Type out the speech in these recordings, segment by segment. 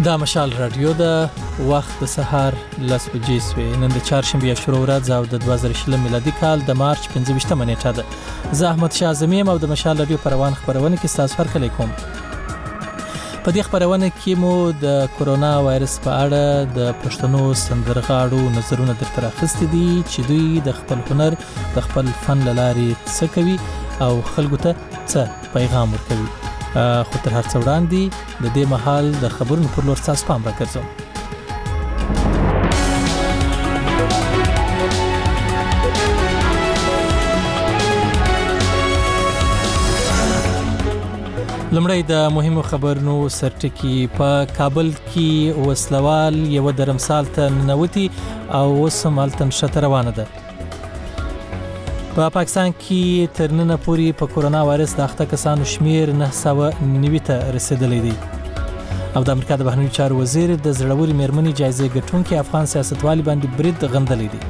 دا مشال رادیو ده وخت د سهار 10 بجې سوې نن د چهارشنبه شروع ورځ او د 2020 میلادي کال د مارچ 15 نیټه ده. زه احمد شاه زمیم او د مشال رادیو پروان خبرونه کې تاسو هر کله کوم. په دې خبرونه کې مو د کورونا وایرس په اړه د پښتنو سندرغاړو نظرونه درته راخستي دي چې دوی د خپل هنر د خپل فن لارې څه کوي او خلکو ته څه پیغام ورکوي. خو تر هر څه وړاندې د دې مهال د خبرونو پر لور تاسو پام راکړم. لمړی د مهمو خبرونو سرټکی په کابل کې وسلوال یو درمسال ته ننوتی او اوس مالتن شته روانه ده. په پاکستان کې تر نن پورې په کورونا وایرس د اخته کسانو شمیر 990 ته رسیدلی دی. او د امریکا د بهرنیو چارو وزیر د زړوري میرمنې جایزې ګټونکي افغان سیاستوالي باندې برید غندلی دی.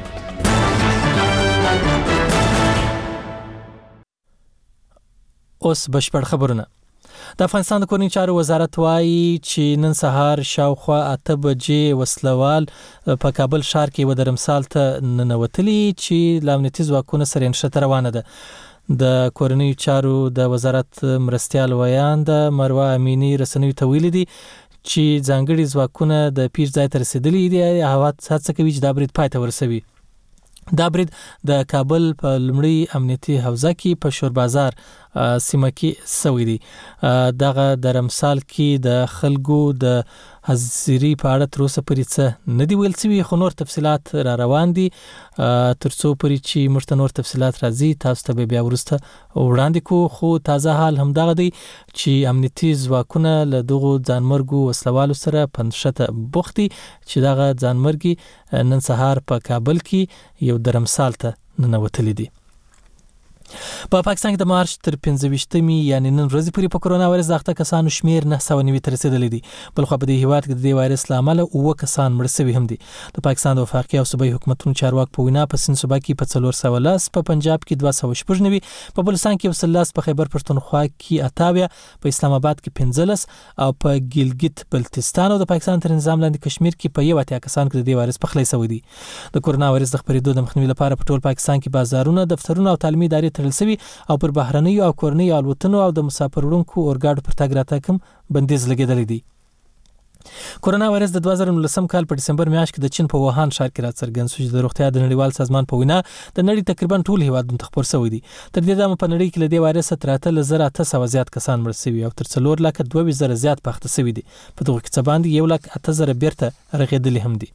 اوس بشپړ خبرونه. د افغانستان د کورنیو چارو وزارت وایي چې نن سهار شاوخوا 8 بجې وسلوال په کابل ښار کې و درمسال ته ننوتلی چې لامنیتي ځواکونه سره نشته روانه ده. د کورنیو چارو د وزارت مرستیال ویاند مروه امینی رسنیو ته ویلي دي چې ځانګړي ځواکونه د پیر ځای ته رسیدلي دي او هڅه کوي چې دا برید پای ته ورسوي. دا برید د کابل په لمړی امنیتي حوزه کې په شور بازار سیمه کې سوی دی. دغه درمسال کې د خلکو د حاضری په اړه تر اوسه پورې څه نه دی ویل شوی خو نور تفصيلات را روان دي. ترڅو پورې چې مرته نور تفصيلات راځي تاسو ته بیا ورسته وړاندې کو. خو تازه حال هم دغه دی چې امنیتي ځواکونه له دغه ځانمرګو وسلوالو سره پنځشته بوختي چې دغه ځانمرګي نن سهار په کابل کې یو درمسال ته ننوتلی دي. په پاکستان کې د مارچ تر 15 یعنی نن ورځې پورې په کورونا وایرس اخته کسانو شمیر 990 ته رسیدلی دي. بل خو په دې هیواد کې د دې وایرس لامل او کسان مړ شوي هم دي. د پاکستان د وفاقي او صوبایي حکومتونو چارواک په وینا په سند صوبا کې په 410 په پنجاب کې 290 په بلوچستان کې 110 په خیبر پښتونخوا کې 28 په اسلام آباد کې 15 او په ګیلګت بلتستان او د پاکستان تر نظام لاندې کشمیر کې په 1 کسان کې د دې وایرس په خلی شوی دي. د کورونا وایرس د خپرېدو د مخنیوي لپاره په ټول پاکستان کې بازارونه دفترونه او تعلیمي ادارې تړل شوي او پر بهرنیو او کورنیو الوتنو او د مسافر وړونکو اورګاډو پر تګ راتګ هم بندیز لګیدلی دی. کورونا وایرس د 2019 کال په ډسمبر میاشت کې د چین په ووهان ښار کې راڅرګند شو چې د روغتیا د نړیوال سازمان په وینا د نړۍ تقریبا ټول هیوادونو ته خپور شوی دی. تر دې دمه په نړۍ کې له دې وایرس 33800 زیات کسان مړ شوي او تر 4,22,000 زیات پاخته شوي دي. په دغه کې څه باندې 1,08,000 بیرته رغېدلي هم دي.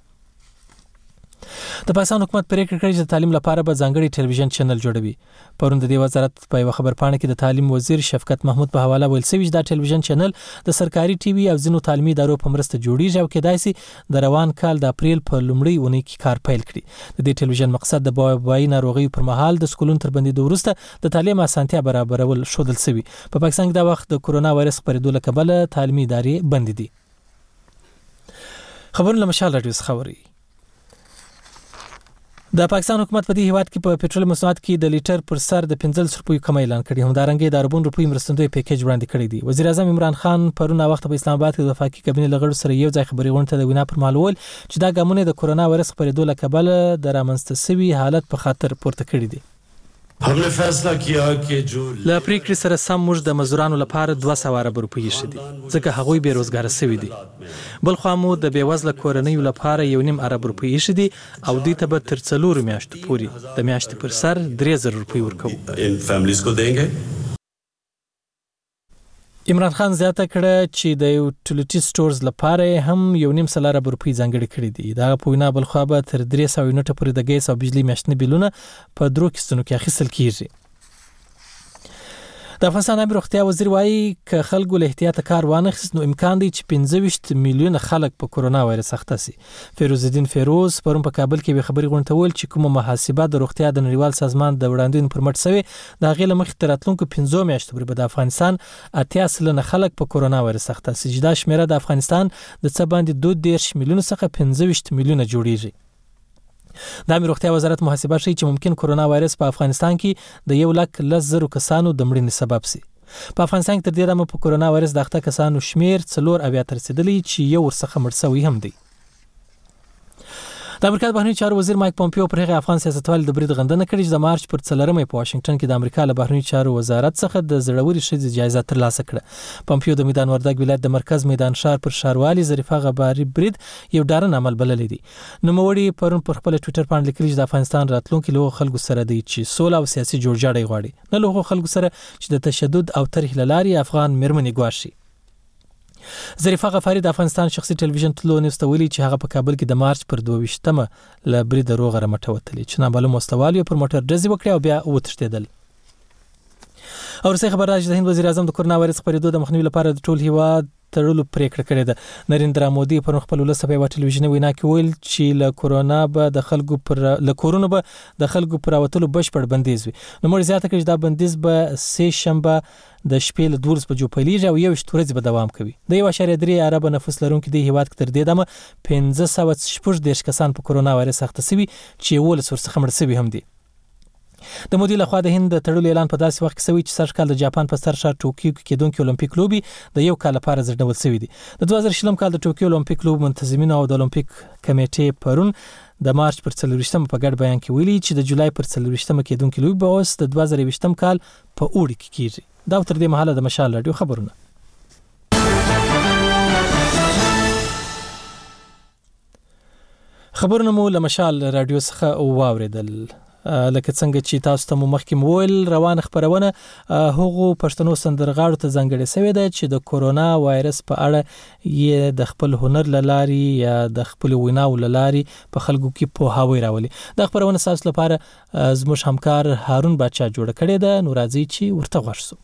د پاکستان حکومت پریکړه کړې چې د تعلیم لپاره به ځانګړي ټلویزیون چینل جوړوي. پرون د دې وزارت په یو خبرپاڼه کې د تعلیم وزیر شفقت محمود په حواله ویل شوی چې دا ټلویزیون چینل د سرکاري ټي وي او ځینو تعلیمي ادارو په مرسته جوړیږي او کېدای شي د روان کال د اپریل په لومړۍ اونۍ کې کار پیل کړي. د دې ټلویزیون مقصد د وبایي ناروغیو پر مهال د سکولونو تر بندیدو وروسته د تعلیم اسانتیا برابرول شودل شوی. په پاکستان کې دا وخت د کورونا وایرس خپرېدو له کبله تعلیمي ادارې بند دي. خبرونه مشال رادیو خبري. د پاکستان حکومت په دې هیواد کې په پېټرول مصنوعات کې د لیټر پر سر د 15 روپیو کم اعلان کړی. همدارنګه د اربون روپیو مرستندوی پیکیج وړاندې کړی دی. وزیر اعظم عمران خان پرونه وخت په اسلام آباد کې د وفاقي کابینې لغړو سره یو ځای خبري غونډه د وینا پر مهال ویل چې دا ګامونه د کورونا وایرس خپرېدو له کبله د رامنځته شوي حالت په خاطر پورته کړی دي. हमने फैसला किया कि जो لا پریکړې سره سم موږ د مزدورانو لپاره 200 ارب روپۍ شدي ځکه هغوی بیروزګار شوي دي. بل خو مو د بیوزله کورنیو لپاره 1.5 ارب روپۍ شدي او دې ته به تر 4 میاشتو پورې د میاشتې پر سر 3000 روپۍ ورکوو. इन फैमिलीज को देंगे. عمران خان زیاته کړه چې د یوټیلیټي سټورز لپاره هم 1.5 ارب روپۍ ځانګړي کړي دي. دا په وینا بل خو به تر 300 یونټه پورې د ګیس او بجلی میاشتني بیلونه په 3 قسطونو کې اخیستل کیږي. د افغانستان امیر روغتیا وزیر وایي ک خلکو له احتیاط کار وانخیست نو امکان دی چې 25 میلیونه خلک په کورونا وایرس اخته شي. فیروز الدین فیروز پرون په کابل کې به خبري غونډه ول چې کومه محاسبه د روغتیا د نړیوال سازمان د وړاندوین پر مټ شوی د غیله مخ تراتلونکو 15 میاشتو پورې د افغانستان 80 خلک په کورونا وایرس اخته شي. دا شمیره د افغانستان د څه باندې 2 میلیونه څخه 15 میلیونه جوړیږي. د امیر روغتیا وزارت محاسبه شي چې ممکن کورونا وایرس په افغانستان کې د 1,10,000 کسانو د مړینې سبب شي. په افغانستان کې تر دې دمه په کورونا وایرس د اخته کسانو شمیر 4 ته رسیدلی چې یو ورڅخه مړ شوی هم دی. د امریکا د بهرنیو چارو وزیر مایک پومپیو پر هغه افغان سیاستوال د برید غندنه کړې چې د مارچ پر 4 په واشنگټن کې د امریکا له بهرنیو چارو وزارت څخه د زړوري ښځې جایزه ترلاسه کړه. پومپیو د میدان وردګ ولایت د مرکز میدان ښار پر ښاروالي ظریفه غباري برید یو ډارن عمل بللی دی. نوموړي پرون پر خپل ټوئیټر باندې لیکلي چې د افغانستان راتلونکي له خلکو سره دی چې سوله او سیاسي جوړجاړی غواړي، نه له خلکو سره چې د تشدد او طرح لاري افغان مرمنې ګواښي. ظریفه غفاری د افغانستان شخصي ټلویزیون تلو نیوز ته ویلي چې هغه په کابل کې د مارچ پر 22مه له برید روغه رمټه وتلی چې نامعلوم مستوال پر موټر ډزې وکړي او بیا وتښتېدل. او رسې خبر راځي د هند وزیر اعظم د کورونا وایرس خپرېدو د مخنیوي لپاره د ټول هیواد تړلو پریکړه کړې ده. نریندرا مودي پر خپل ولس په ټلویزیوني وینا کې ویل چې له کورونا به د خلکو پر راوتلو بشپړ بندیز وي. نو موږ زیاته کړی دا بندیز به سه شنبه د شپې له 12 بجو پیلېږي او 1 ورځې به دوام کوي. د 1.3 ارب نفوس لرونکي د هیواد کې تر دې دمه 540 کسان په کورونا وایرس اخته شوي چې 19 ورڅخه مړ شوي هم دي. د مودي لخوا د هند تړلو اعلان په داسې وخت کې شوی چې سږ کال د جاپان په سر ښار ټوکیو کې کېدونکي اولمپیک لوبي د یو کال لپاره ځنډول شوی دي. د 2020 کال د ټوکیو اولمپیک لوب منتظمین او د اولمپیک کمیټې پرون د مارچ پر 24مه په ګډ بیان کې ویلي چې د جولای پر 24مه کېدونکي لوبي به اوس د 2020 کال په اوړي کې کیږي. دا تر دې مهاله د مشال رادیو خبرونه. خبرونه مو له مشال رادیو څخه واوریدل. لکه څنګه چې تاسو ته مخکې ویل روان خبرونه هغه پښتنو سندرغاړو ته ځانګړې شوې ده چې د کورونا وایرس په اړه یې د خپل هنر لاري یا د خپل ویناو لاري په خلکو کې پوهاوی راولي. د خبرونه تاسو لپاره زموږ همکار هارون بچا جوړ کړی ده. نو راځي چې ورته ورسو.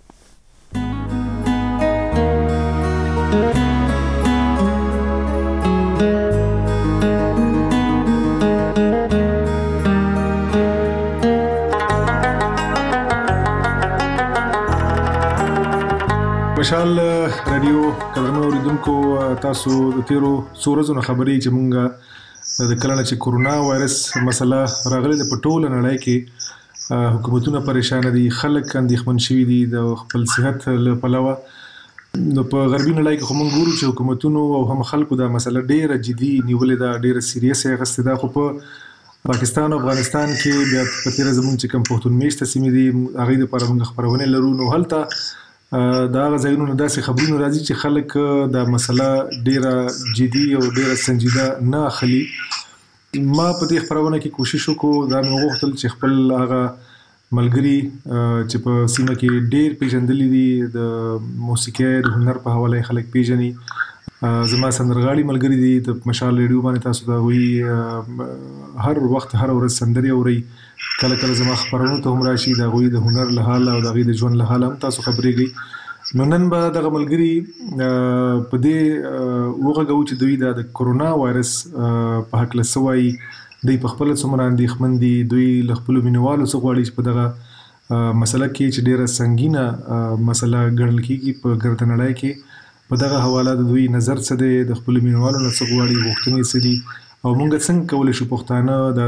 مشال رادیو کلمو اوریدونکو تاسو د تیرو سورزونو خبرې چې مونږه د کلنه چې کورونا وایرس مسله راغله د پټول نړۍ کې حکومتونه پریشان دي، خلک اندېښمن شوي دي د خپل صحت لپاره. نو په غربي نړۍ کې هم ګورو چې حکومتونو او هم خلکو دا مسله ډیره جدي نیولې ده، ډیره سیریس غوښتي ده. خو په پاکستان او افغانستان کې بیا په تیر زمون چې کم پښتون میشته سیمې دي هغه د لپاره موږ خبرونه لرو. نو هلته دا غځایونو داسې خبرونه راځي چې خلک دا مسله ډیره جدي او ډیره سنجیده نه اخلي. ما په دې خبرونه کې کوشش وکړو دا مې وغوښتل چې خپل هغه ملګري چې په سیمه کې ډیر پیژندلي دي د موسیقي د هنر په حواله خلک پیژني. زما سندرغاړي ملګري دي د مشال ریډیو باندې تاسو دا وی هر وخت هر ورځ سندري اوري، کله کله زما خبرونه ته هم راشي دا غوي د هنر له حاله او د غوي د ژوند له حاله هم تاسو خبرېږي. نو نن به دغه ملګري په دې وغږو چې دوی د کورونا وایرس په حق له سوي دوی په خپل څومره اندېښمن دي، دوی له خپل مینوالو څخه غواړي چې په دغه مسله کې چې ډیره سنگینه مسله ګڼل کیږي په ګرځنده نړۍ کې په دغه حواله د دوی نظر څه دی، د خپل مینوالو نه څه غواړي، غوښتنې څه دي او موږ څنګه کولای شو پښتانه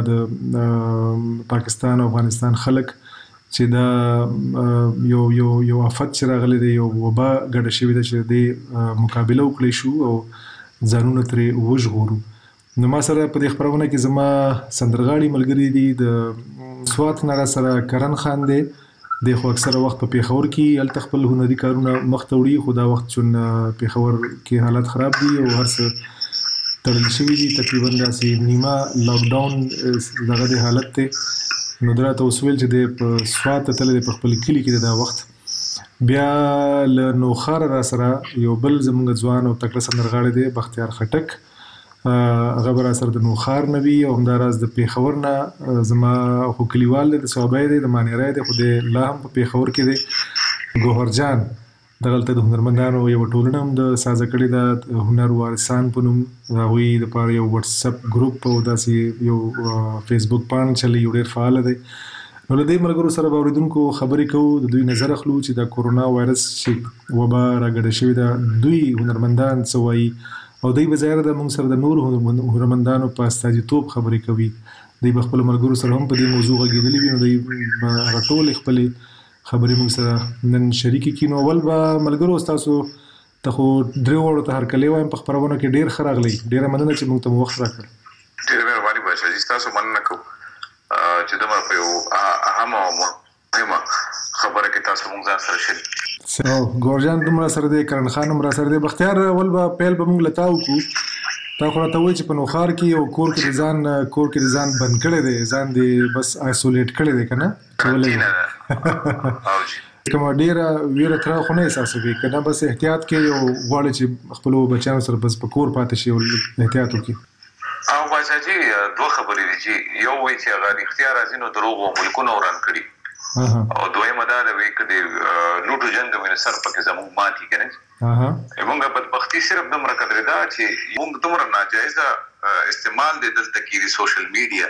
د پاکستان او افغانستان خلک چې دا یو آفت چې راغلی دی، یو وبا ګډه شوې ده چې د مقابله وکړي شو او ځانونه ترې وژغورو. نو ما سره په دې خبرونه کې زما سندرغاړي ملګري دي د سوات نه سره کرن خان دی. د خو اکثره وخت په پیښور کې ال تخپل هنري کارونه مخته وړي، خو دا وخت چون پیښور کې حالت خراب دي او هر څه تړل شوي دي، تقریبا داسې نیمه لاک ډاون دغه د حالت ته. نو دراته وسویل چې د په سوات تل د خپل کلی کې دا وخت بیا له نوخار را سره یو بل زمونږ ځوان او تکړه سندرغاړي دی بختیار خټک، هغه بر سره د نوخار نبی او همداراز د پیښور نه زما خو کلیوال د صوبای دی د مانیرای دی، خو د لا هم په پیښور کې دی ګوهر جان دغلته د هنرمندانو یو ټولنه هم د سازه کړې ده هنر وارثان په نوم، هغوی دپاره یو واتس اپ ګروپ او داسې یو فیسبوک پاڼ چلی یو ډېر فعاله دی. نو له دې ملګرو سره به اورېدونکو خبرې کوو، د دوی نظر اخلو چې د کورونا وایرس چې وبا راګډه شوې ده دوی هنرمندان څه وایي او دوی به ظاهره د موږ سره د نورو هنرمندانو په استازیتوب خبرې کوي. دوی به خپلو ملګرو سره هم په دې موضوع غږېدلي وي، نو دوی به هغه ټولې خپلې خبرې موږ سره نن شریکې کړي. نو اول به ملګرو ستاسو ته خو درې وړو ته هرکلی وایم په خپرونه کې ډېر ښه راغلی. ډېره مننه چې موږ ته وخت راکړ. ډېره مهرباني بادشاه جي ستاسو مننه کوم چې دومره په یو اهمه او مهمه خبره کې تاسو موږ ځان سره شریک. ګورجان دومره سره دی، کرن خان هم را سره دی. بختیار اول به پیل به موږ له تا وکړو. تا خو راته وایي چې په نوښار کې یو کور کې د ځان بند کړی دی، ځان دې بس آیسولیټ کړی دی که نه؟ کومه ډېره ویره تره خو نه احساسوي که نه؟ بس احتیاط کې یو غواړي چې خپلو بچیانو سره بس په کور پاتې شي او احتیاط وکړي. او بادشاه جي دوه خبرې دي چې یو وایي چې هغه رښتیا راځي نو دروغ او ملکونه وران کړي، او دویمه دا ده وایي که د لوټو جنګ د وینې سر پکې زموږ ماتي که نه. موږ بدبختي صرف دومره قدرې ده چې موږ دومره ناجایزه استعمال دی دلته کې د سوشل میډیا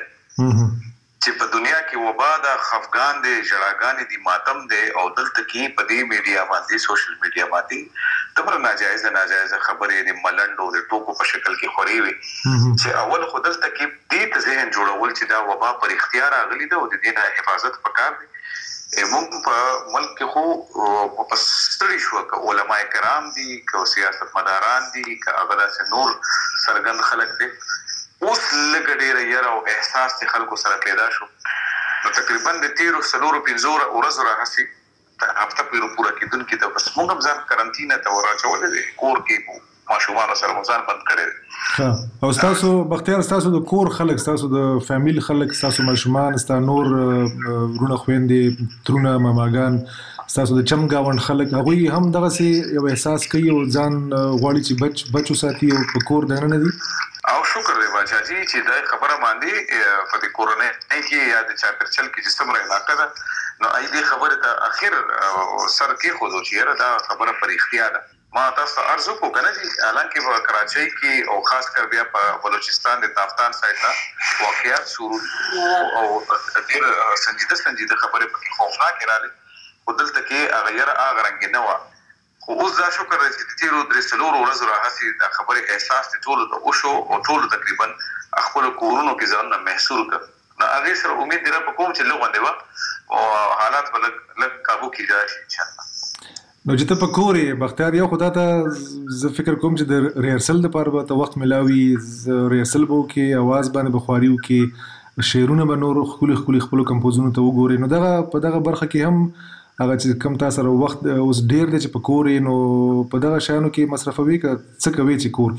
چې په دنیا کې وبا ده، خفګان دی، ژړاګانې دي، ماتم دی، او دلته کې په دې میډیا باندې سوشل میډیا باندې دومره ناجایزه خبرې د ملنډو د ټوکو په شکل کې خورې وي چې اول خو دلته کې دې ته ذهن جوړول چې دا وبا پر اختیار راغلی ده او د دې نه حفاظت پکار دی. موږ په ملک کې خو په ستړي شو که علما کرام دي، که سیاستمداران دي، که هغه داسې نور څرګند خلک دي. اوس لږه ډېره یره او احساس د خلکو سره پیدا شو. نو تقریبا د تېرو 4-5 ورځو راهسې هفته پورې کېدونکي ته بس موږ هم ځان کرنټینه ته وراچولی دی، کور کې ماشومانو سره مو ځان بند کړی دی. او ستاسو بختیار، ستاسو د کور خلک، ستاسو د فامیل خلک، ستاسو ماشومان، ستا نور ورونه خویندې، ترونه، ماماګان، ستاسو د چم ګاونډ خلک، هغوی هم دغسې یو احساس کوي او ځان غواړي چې بچو ساتي او په کور دننه دي؟ او شکر دی بادشاه جي چې دا خبره باندې په دې کورنۍ کې یا د چاپېرچل کې چې څومره علاقه ده نو دې خبرې ته اخر سر کېښودو چې یاره دا خبره په رښتیا ده. ما تاسو ته عرض وکړو که نه جي، حالانکې په کراچۍ کې او خاص کر بیا په بلوچستان د تافتان سایډ نه واقعیات شروع او ډېر سنجیده خبرې پکې خوفناکې راغلې، خو دلته کې هغه یره هغه رنګې نه وه. خو اوس دا شکر دی چې د تېرو 3-4 ورځو راهسې دا خبرې احساس د ټولو ته وشو او ټولو تقریبا خپلو کورونو کې ځانونه محصول کړ. نو هغې سره امید دی رب کوم چې لږ غوندې به او حالات به لږ کابو کېدای شي انشاءالله. نو چې ته په کور یې بختیار، یو خو دا ته زه فکر کوم چې د ریهرسل دپاره به ته وخت میلاوي، ریهرسل به وکړې، اواز باندې به خواري وکړې، شعرونه به نور ښکلي خپلو کمپوزونو ته وګورې. نو دغه په دغه برخه کې هم هغه چې کوم تا سره وخت اوس ډېر دی چې په کور یې، نو په دغه شیانو کې مصرفوي که څه کوې چې کور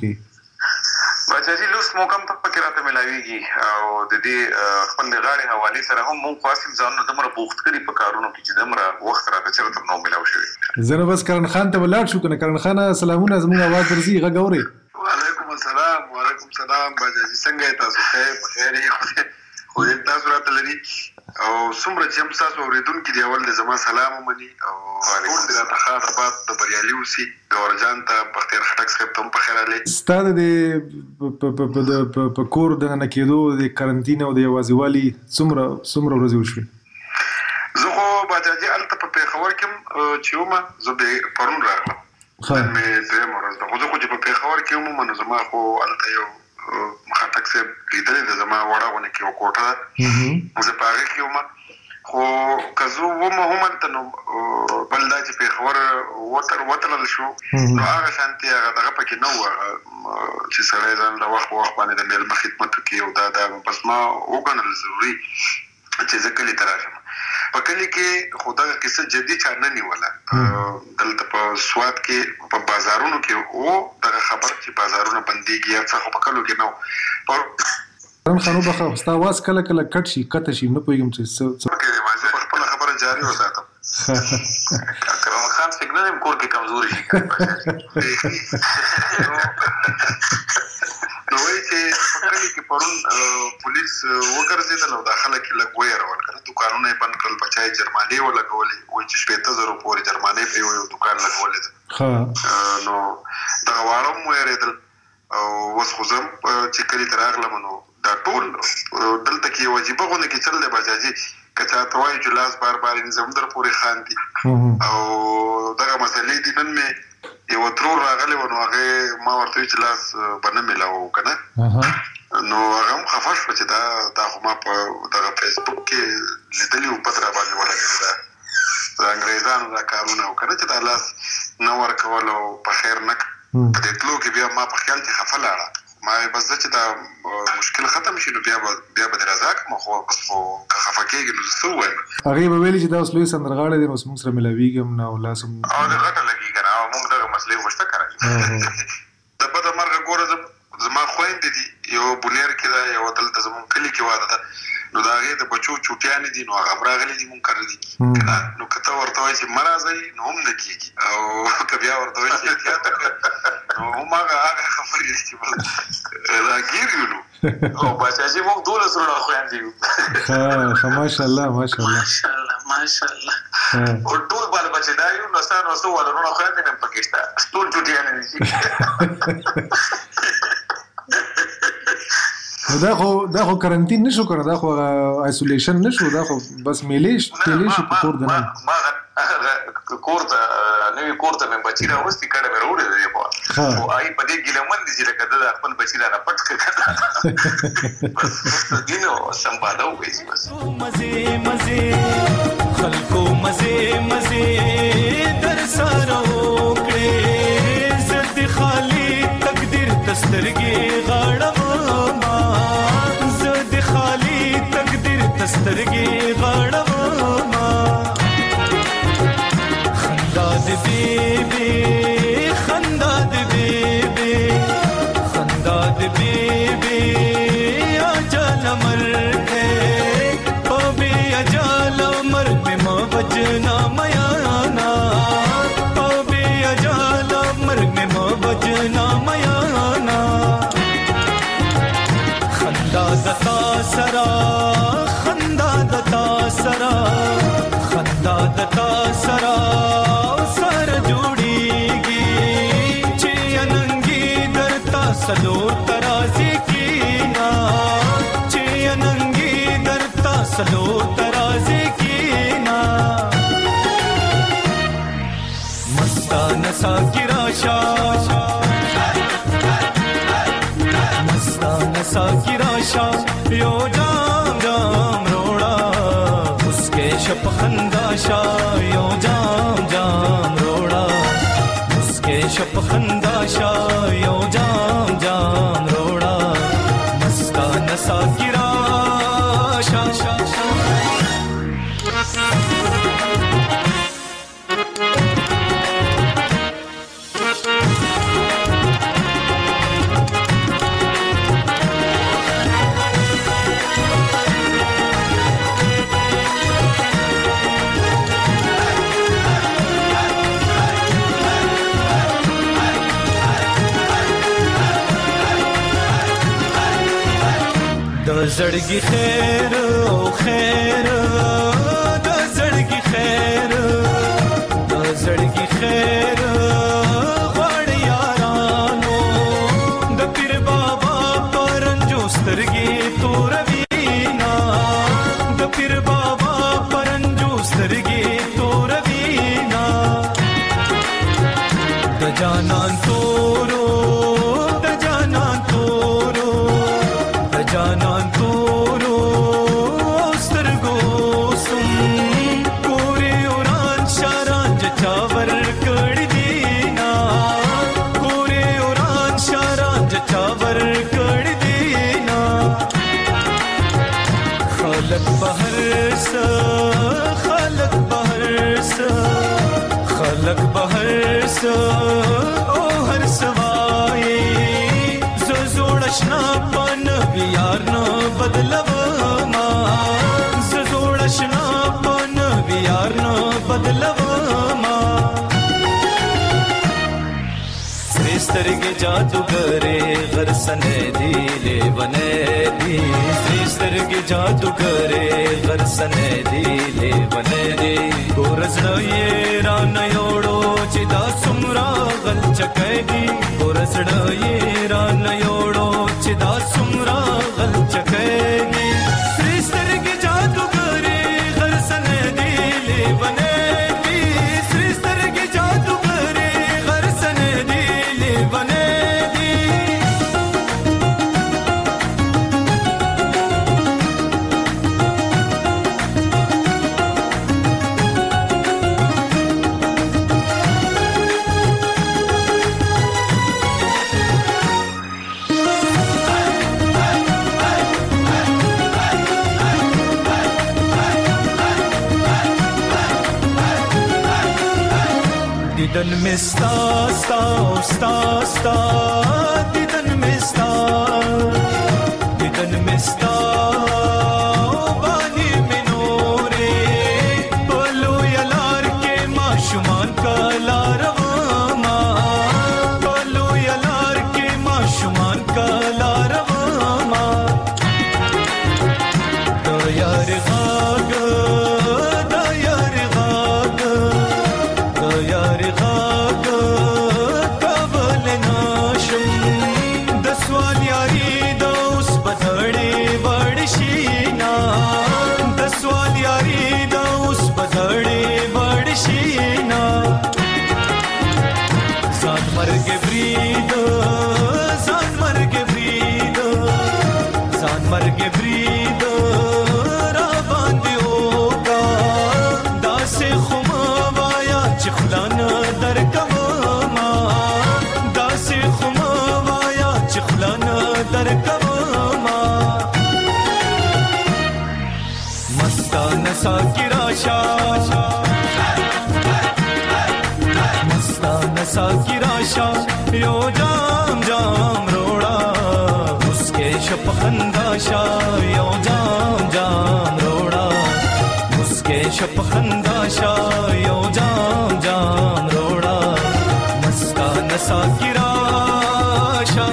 کې؟ بادشاه جي لوست موقع هم پکې راته میلاویږي او د دې خپل د غاړې حوالې سره هم موږ خو هسې ځانونه دومره بوخت کړي په کارونو کې چې دومره وخت راته چېرته نو میلاو شوی. زه نو بس کرن خان ته به لاړ شو که نه؟ کرن خانه سلامونه، زموږ اواز درځي، غږ اورې؟ وعلیکم السلام. وعلیکم السلام بادشاه جي، څنګه یې تاسو؟ بخیر یې؟ خو تاسو راته لري او څومره چې هم ستاسو اورېدونکي دي اول د زما سلام ومني او ټول دې راته ښه آباد د بریالي اوسي. ګورجان ته، بختیار خټک صاحب ته هم په خیر راغلی. ستا د په کور دننه کېدو د کرنټین او د یوازیوالي څومره ورځې وشوې؟ زه خو بادشاه جي هلته په پېښور کې هم چې وم، زه پرون راغلم، نن مې دویمه ورځ ده. خو زه خو چې په پېښور کې وم نو زما خو هلته یو خټک صاحب لیدلی ده، زما وړه غونې کې یو کوټه ده، زه په هغې کې وم. خو که زه وم هم هلته نو بل دا چې پېښور وتلل شو نو هغه شانتې هغه دغه پکې نه و چې سړی ځان له وخت په وخت باندې د میلمه خدمت وکړي او دا بس ما وګڼل ضروري چې زه کلي ته راشم. په کلي کې خو دغه کیسه جدي چا نه نیوله. دلته په سوات کې په بازارونو کې و دغه خبر چې بازارونه بندېږي یا څه، خو په کلو کې نه و. کرن خان وبخه، ستا اواز کله کټ شي کته شي، نه پوهېږم چې څه خپله خبره جاري وساتم. کرن خان فکر نه یم کور کې کمزوري شي. نو وایي چې په کلي کې پرون پولیس وګرځېدل او دا خلک یې لږ ویرول که نه، دوکانونه یې بند کړل، بچا یې جرمانې ولګولې، وایي چې 15,000 پورې جرمانې په یو دوکان لګولې ده. نو دغه واړه هم ویرېدل او اوس خو زه هم چې کلي ته راغلم نو دا ټول دلته کې یو عجیبه غونډه کې چل دی بادشاه جي، که چاته وایي چې لاس بار یې زموږ در پورې خاندي او دغه مسلې دي. نن مې یو ترور راغلی و نو هغې ما ورته وایي چې لاس به نه میلاوو که نه، نو هغه هم خفه شوه چې دا خو ما په دغه فیسبوک کې لیدلي و، پت را باندې ولګېده. انګریزانو دا کارونه وکړه چې دا لاس نه ورکول او په خیر نه د تلو کې بیا ما په خیال کې خفه لاړه ما بس چې دا مشکل ختم شي نو بیا به رضاک ما خو خفه کېږي نو څه وایم هغه به ویلي چې دا اوس لوی سندرغاړی دی نو موږ سره ملاویږم نه او لاسم او د غټه لګي کنه او موږ دغه مسلې غوښته کړی د بده مرګ ګوره زما خويندې دي یو بونیر کې دا یو دلته زمون کلی کې واده ده نو دا هغه د بچو چوټیان دي نو هغه راغلي دي مونږ کړی دي نو کته ورته وایي چې مرزي نو هم نه کیږي او کبیا ورته وایي چې تیاتر نو هغه خبرې دي چې دا ګیرو نو او بچا چې موږ دوله سره خويندې یو ها ماشاءالله ماشاءالله او ټول بال بچی دا یو نو ستاسو نو ولرونه خويندې نه پکېستا ټول چوټیان دي دا خو کرنټین نشو کنه دا خو آیسولیشن نشو دا خو بس میلیش تلیش په کور دنه ما کور ته نوې کور ته مې بچی راوستي کړه مې وروړې دی په او آی په دې ګلمن دي چې لکه دا خپل بچی را نه پټ کړه دینو سمبالو وې بس مزه مزه خلکو مزه مزه در سره وکړې زد خالی تقدیر تسترګي غاړه سترګي غړم خندا د بیبي خندا د بیبي خندا د بیبي اجل مرګ او بي اجل مرګ ما بجنا میانا او بي اجل مرګ ما بجنا میانا خندا د تاسرا خندا دتا سرا سر جوړیږي چې اننګي درتا سلو ترازی کینا چې اننګي درتا سلو ترازی کینا مستانه ساکراشا مستانه ساکراشا یو جام جام شپ خنداشا یو جام جام روڑا مسکے شپ خنداشا یو جام جام روڑا مستانه ساکرا شا شا شا زړګي خیر او خیر د زړګي خیر د زړګي خیر غوړ یارانو د پیر بابا پرنجو سترګي تور وینا د پیر بابا پرنجو سترګي تور وینا د جانان تورو د جانان تورو د جانان خلق بهر سا او هر سوای زو زوړشنا پن ویار نو بدلو ما زو زوړشنا پن ویار نو بدلو ما سترګې جادوګرې غرسنې دی لیونه دی سترګې جادوګرې غرسنې دی لیونه دی ګورزړې را نه یوړو چې دا څومره غل چکې دی ګورزړې را نه یوړو چې دا څومره غل چکې دی سترګې جادوګرې غرسنې دی لیونه دیدن مستا ستا ستا ستا دیدن مستا دیدن مستا بانی منوره بلو یلار کے معشومان کا لارواما بلو یلار کے معشومان کا لارواما دا یار غاگ دا یار غاگ دا یار غاگ کابل ناشم دا سوال یاری دا اس بدھڑے بڑشینا دا سوال یاری دا اس بدھڑے بڑشینا زان مرگ برید زان مرگ برید زان مرگ برید را باندې اوکا داسې خما وایا چې خلانه درکوما داسې خما وایا چې خلانه درکوما مستانه ساکی راشا مستانه ساکی راشا یو جام جام روڑا مسکے شپ خنداشا یو جام جام روڑا مسکے شپ خنداشا یو جام جام روڑا مستانه ساکی راشا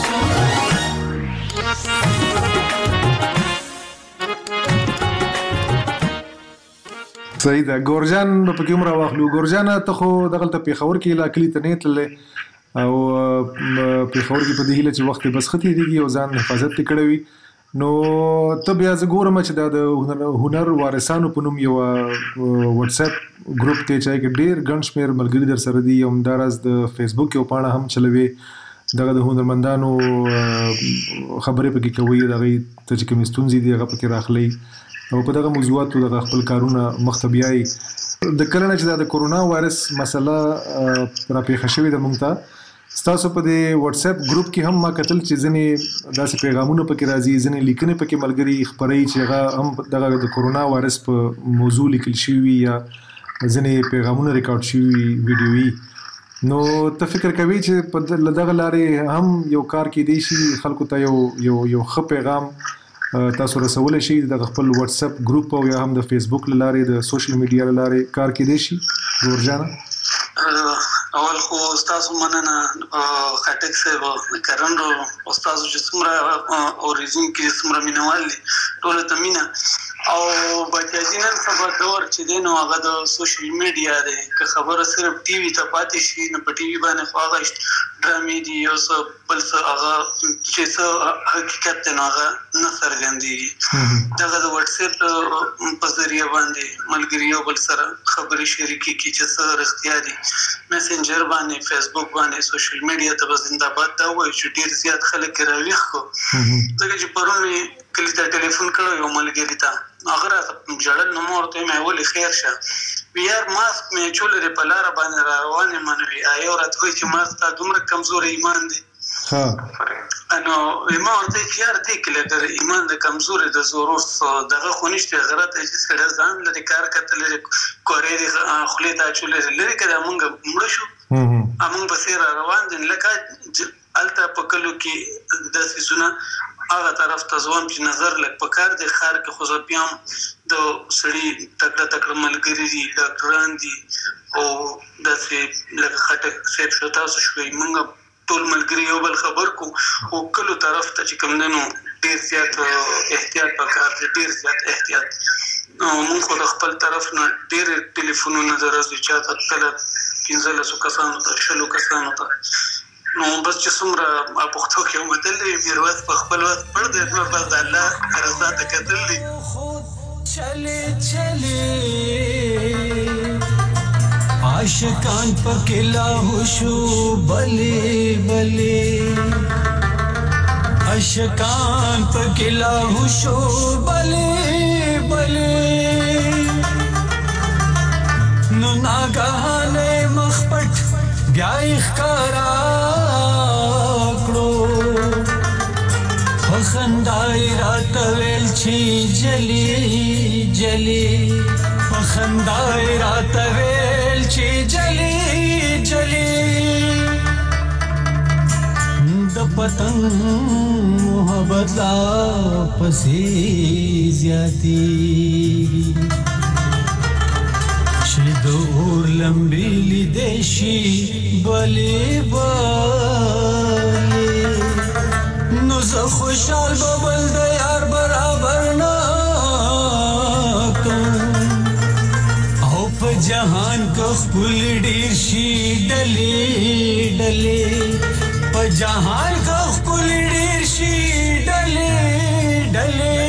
صحیح ده. ګورجان به پکې عمره واخلو. ګورجانه ته خو دغلته پېښور کې لا کلي ته نه تللی او پېښور کې په دې هیله چې وخت بس ښه تېرېږي او ځان حفاظت دې کړی وي. نو ته بیا زه ګورم چې دا د هنر وارثانو په نوم یوه وټساپ ګروپ دی چې هغې کې ډېر ګڼ شمېر ملګري در سره دي او همداراز د فیسبوک یو پاڼه هم چلوې دغه د هنرمندانو خبرې پکې کوئ د هغوی ته چې کومې ستونزې دي هغه پکې راخلئ او په دغه موضوعاتو دغه خپل کارونه مخته بیایي. د کله نه چې دا د کورونا وایرس مسله راپېښه شوې ده موږ ته ستاسو په دې وټساپ ګروپ کې هم ما کتل چې ځینې داسې پیغامونه پکې راځي ځینې لیکنې پکې ملګري خپروي چې هغه هم دغه د کورونا وایرس په موضوع لیکل شوي وي یا ځینې پیغامونه ریکارډ شوي وي ویډیوي. نو ته فکر کوي چې په دغه لارې هم یو کار کیدی شي خلکو ته یو ښه پیغام تاسو رسولی شي د خپل واتساپ ګروپ او یا هم د فیسبوک له لارې د سوشل میډیا له لارې کار کیدی شي؟ ګورجانه اول خو ستاسو مننه خټک صاحب کرندو استادو چې څومره اوریجن کې څومره مینوال دي ټول ته مینه او بچی نن سبا دور چې دی نو هغه د سوشل میډیا دی که خبره صرف ټي وي ته پاتې شي نو په ټي وي باندې خو هغه ډرامې دي یو څه بل څه هغه چې څه حقیقت دی نو هغه نه څرګندېږي. دغه د وټساپ په ذریعه باندې ملګري یو بل سره خبرې شریکې کړي چې څه رښتیا دي. میسنجر باندې فیسبوک باندې سوشل میډیا ته به زنده‌باد دا وایي چې ډېر زیات خلک یې راویښ کړو. ځکه چې پرون مې کلي ته ټلیفون کړی یو ملګري ته هغه راته ژړل نو ما ورته ویل ولې خیر شه یار ماسک مې چولرې په لاره باندې را روان یم نو یو راته وایي چې ما ستا دومره کمزوری ایمان دی. نو ما ورته چې یار دې کې لږ ایمان د کمزوري د زوروس دغه خو نشته هغه ته چې سړی ځان لري کار کوي لري کورې دې خولې ته چولرې لري که موږ مړه شو موږ پسې را روان دي لکه هلته په کلو کې داسې څونه هغه طرف ته ځوم چې نظر لږ په کار دی ښار کې خو زه بیا هم د سړي تکړه تکړه ملګري دي ډاکټران دي او داسې لکه خټک صاحب شو تاسو شوئ موږ ټول ملګري یو بل خبر کو او کلو طرف ته چې کوم دی نو ډېر زیات احتیاط پکار دی ډېر زیات احتیاط. موږ خو د خپل طرف نه ډېرې ټلیفونونه درځي چا ته کله 15 کسانو ته 20 کسانو ته نو بس چې څومره پښتو کې ومتل دی میرویس په خپل وخت پړ دی نو بس د الله رضا ته کتل دی. چلے چلے عاشقان پکلا ہوشو بلے بلے عاشقان پکلا ہوشو بلے بلے نو ناگہانے مخپٹ بیا اخکارا کړو خندای رات ویل چی جلی جلی خندای رات ویل چی جلی جلی د پتنګ محبت لا پسې زیاتی چې د اور لمبې لیدې شي بلې نو زه خوشحال ببل د یار برابر نه او په جهان که خپل ډېر شي ډلې ډلې په جهان که خپل ډېر شي ډلې ډلې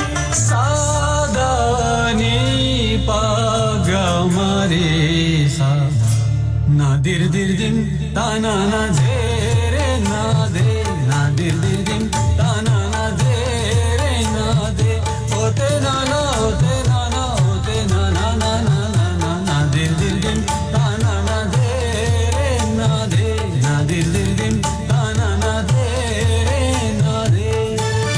سادانې پاګه مارې سا نادر در دن تانا نادر نادر نادر در دن تانا نادر نادر ہوتے نانا ہوتے نانا ہوتے نانا نانا نانا نادر در دن تانا نادر نادر نادر در دن تانا نادر نادر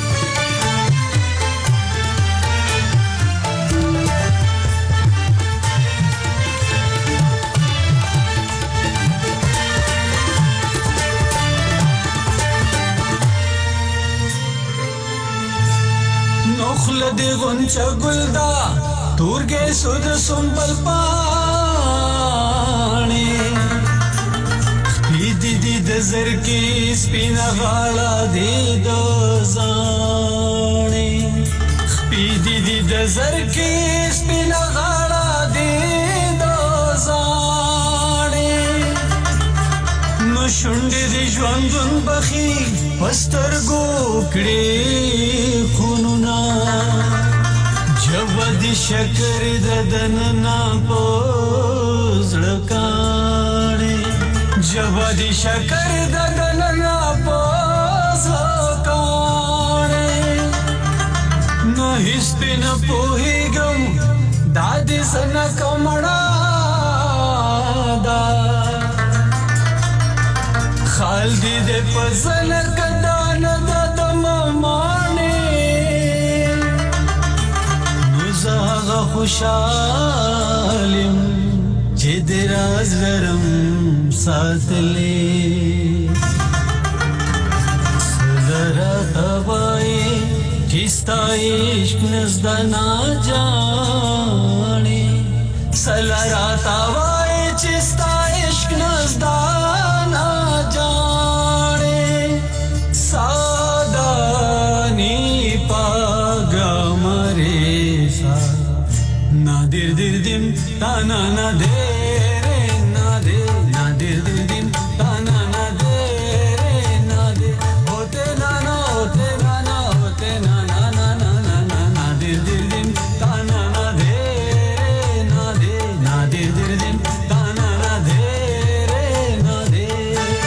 نخلد غنچا گلدا تورگے سود سنبل پانے خپید دی دزر کی سپینا غالا دی دوزانے خپید دی دزر کی سپینا غالا دی دوزانے نو شنڈی دی جواندن بخی پستر گو کڑی خونونا جب دی شکر ددن نا پوزڑکانے جب دی شکر ددن نا پوزڑکانے نا ہس پی نا پوہی گم دادی سنا کمڑا دا خال دی دے پزل کدان دا دم مانے نزاغ خوشالم چی دراز لرم ساتلے سلرا تبائی چستا عشق نزدہ نا جانے سلرا تبائی چستا عشق نزدہ نادر در دم تانا نادر نادر نادر در دم تانا نادر نادر ہوتے نانا ہوتے نانا ہوتے نانا نانا نانا نادر در دم تانا نادر نادر نادر در دم تانا نادر نادر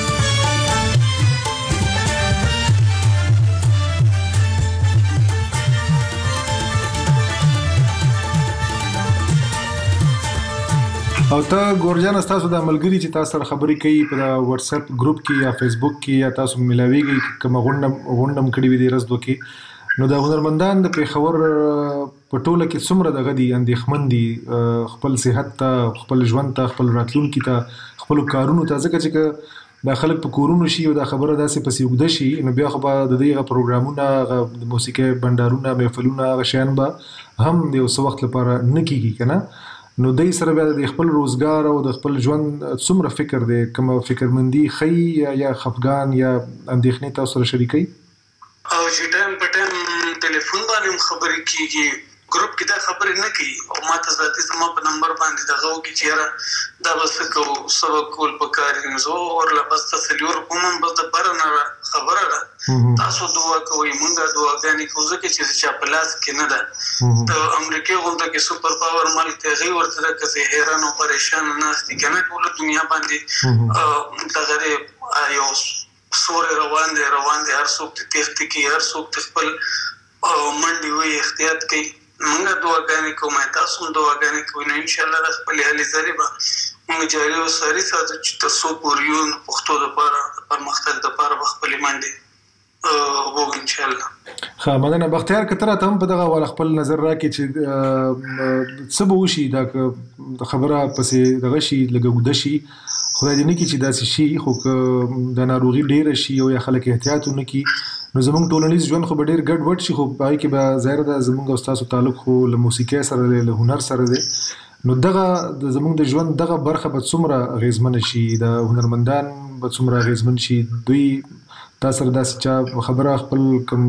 او ته ګورجان تاسو د عملګری چې تاسو سره خبرې کوي په واتس اپ ګروپ کې یا فیسبوک کې یا تاسو ملاويږي کوم غونډم کړي وي د رسدو کې نو د هنرمندان د پیښور په ټوله کې څومره دغه دي اندېښمن دي خپل صحت ته خپل ژوند ته خپل راتلونکي ته خپل کارونو ته ځکه چې دا خلک په کورونو شي او دا خبره داسې پسې وګده شي نو بیا خو به د دې پروګرامونه د موسیقي بندارونه محفلونه غشيان به هم د اوس وخت لپاره نه کیږي کنه نو دای سره بیا د خپل روزګار او د خپل ژوند څومره فکر دی کوم فکرمندي خي یا خفګان یا اندېښنې تاسو سره شریکي او چې ټایم په ټایم ټلیفون باندې خبرې کیږي ګروپ کې دا خبرې نه کوي او ماته ذاتي زما په نمبر باندې دغه وکړي چې یاره دا بس کو سبق کول پکاري نو ورله بس تسلیور کوم بس د برنه خبره ده تاسو دعا کوئ مونږه دعاګانې کوو ځکه چې چا په لاس کې نه ده د امریکا غونډه کې سپر پاور ملک ته غي ورته د کسي حیران او پریشان ناس دي کنه ټول دنیا باندې دغه یو سور روان دي هر څوک تخت کې هر څوک خپل منډي وي احتیاط کوي مونږه دعاګانې کوو تاسو هم دعاګانې کوئ نو ان شاء الله د خپل هلي ځای به مونږ جاري او ساري ساتو چې تاسو پوریون پښتو د پاره پرمختګ د پاره خپل منډي وګ ان شاء الله. ها مدنه بختیار کتره ته هم په دغه ول خپل نظر راکې چې سبو شي دا خبره پسې دغه شي لګود شي خدای دې نه کی چې داسې شي خو د ناروغي ډیر شي او یا خلک احتیاط نه کی نو زموږ ټولنیز ژوند خو ډیر ګډ وډ شي خو پای کې به ظاهر ده زموږ استادو تعلق خو له موسیقي سره له هنر سره دی نو دغه زموږ د ژوند دغه برخه به څومره غیزمن شي د هنرمندان به څومره غیزمن شي دوی تاسو داسې چا خبره خپل کوم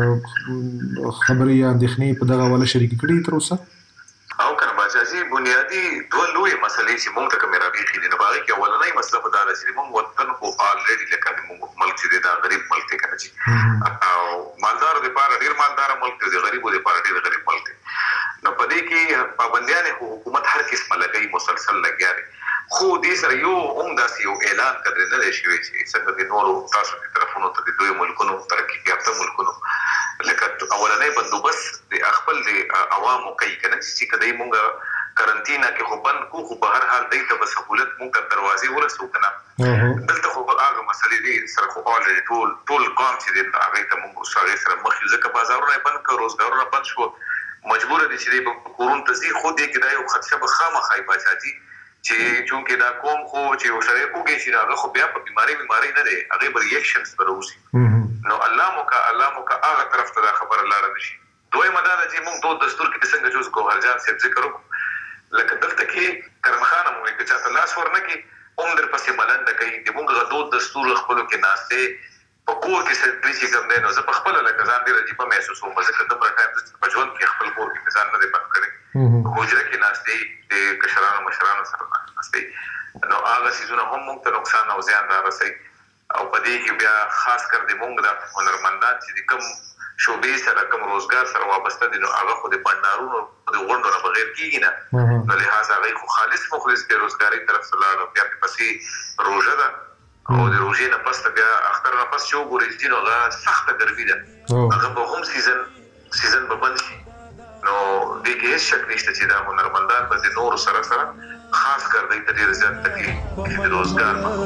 خبرې یا اندېښنې په دغه والا شریک کړي تر اوسه او کنه بچاسي بنیادی دوه لوی مسلې چې موږ ته کومه راغلي دي نو باغی کې اولنۍ مسله خو دا ده چې موږ وطن خو الریډي لکه موږ ملک چې دا غریب ملک دی کنه چې او مالدار د پاره ډیر مالدار ملک دی غریبو د پاره ډیر غریب ملک دی نو په دې کې پابندیاں حکومت هر قسمه لګي مسلسل لګیاري خو دې سره یو عمداسي یو اعلان کړی نه دی شوی چې څنګه د نورو تاسو د طرفونو ته د دوی ملکونو ترقی یافته ملکونو لکه اولنۍ بندوبست د خپل د عوامو کوي کنه چې کدی مونږ کرنټینا کې خو بند کو خو په هر حال دای ته سہولت مونږ ته دروازې ورسو کنه دلته خو هغه مسلې دي سره خو اولري ټول قوم چې د هغه ته مونږ سره مخ یو ځکه بازارونه بند کړو روزګارونه بند شو مجبور دي چې په کورون تزي خو دې کې دا یو خدشه به خامخای بچاجي چې چونکه دا قوم خو چې وسره کوږي چې هغه خو بیا په بیماری نه دی هغه ریاکشنز پروسي نو الله موکا هغه طرف ته خبر لاړ نشي دوی مدار چې موږ دوه دستور کې څنګه جوز ګوهرجان صاحب ذکر وکړو لکه دلته کې کرمخانه مو کې چې الله سور نه کې عمر پسې ملنده کوي د موږ غو دستور خپل کې ناشته په کور کې څه چې کوم دی نو زه په خپل لکه ځان ډیر عجیب محسوسوم ځکه د برټایم په ژوند کې خپل کور کې ځان نه پات کړی حجره کې ناشته د کشرانو مشرانو سره ناشته نو هغه سيزونه هم موږ ته نقصان او زیان راسي او په دې کې بیا خاص کر د موږ د هنرمندان چې کوم شوبې سره کوم روزګار سره وابسته دي نو هغه خو د بندارونو د غونډو نه بغیر کیږي نه نو لہذا هغه خو خالص مخلص به روزګاری طرف سره لاړ بیا پسې روزه ده او د روزې نه پس بیا اختر نه پس چې وګورئ چې نو هغه سخته ګرمي ده هغه به هم سیزن به بند شي نو دې کې هیڅ شک نشته چې دا هنرمندان به د نورو سره خاص کر دې ته ډېر زیات تکلیف د روزګار په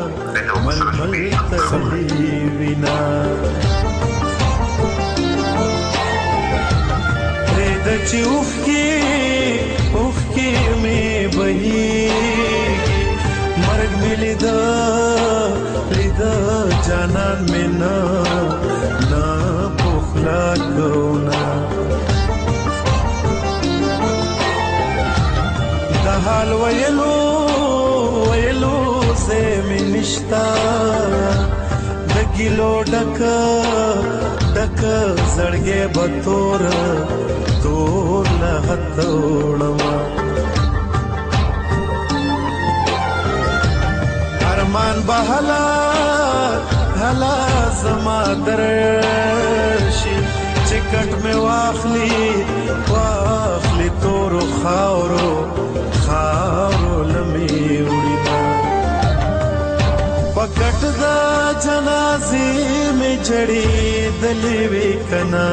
د چوف کې مې بهي مرګ مې لیدا جانان مې نه پخلا کونا د حال ویلو سے مې نشتا د ګلو ډک زړګې بتور نه هتوړما ارمان بهلا هلا زما درشي چکټ مې واخلي تور خاورو لمي وړي پکټ دا جنازې مې جړې دلې وکنا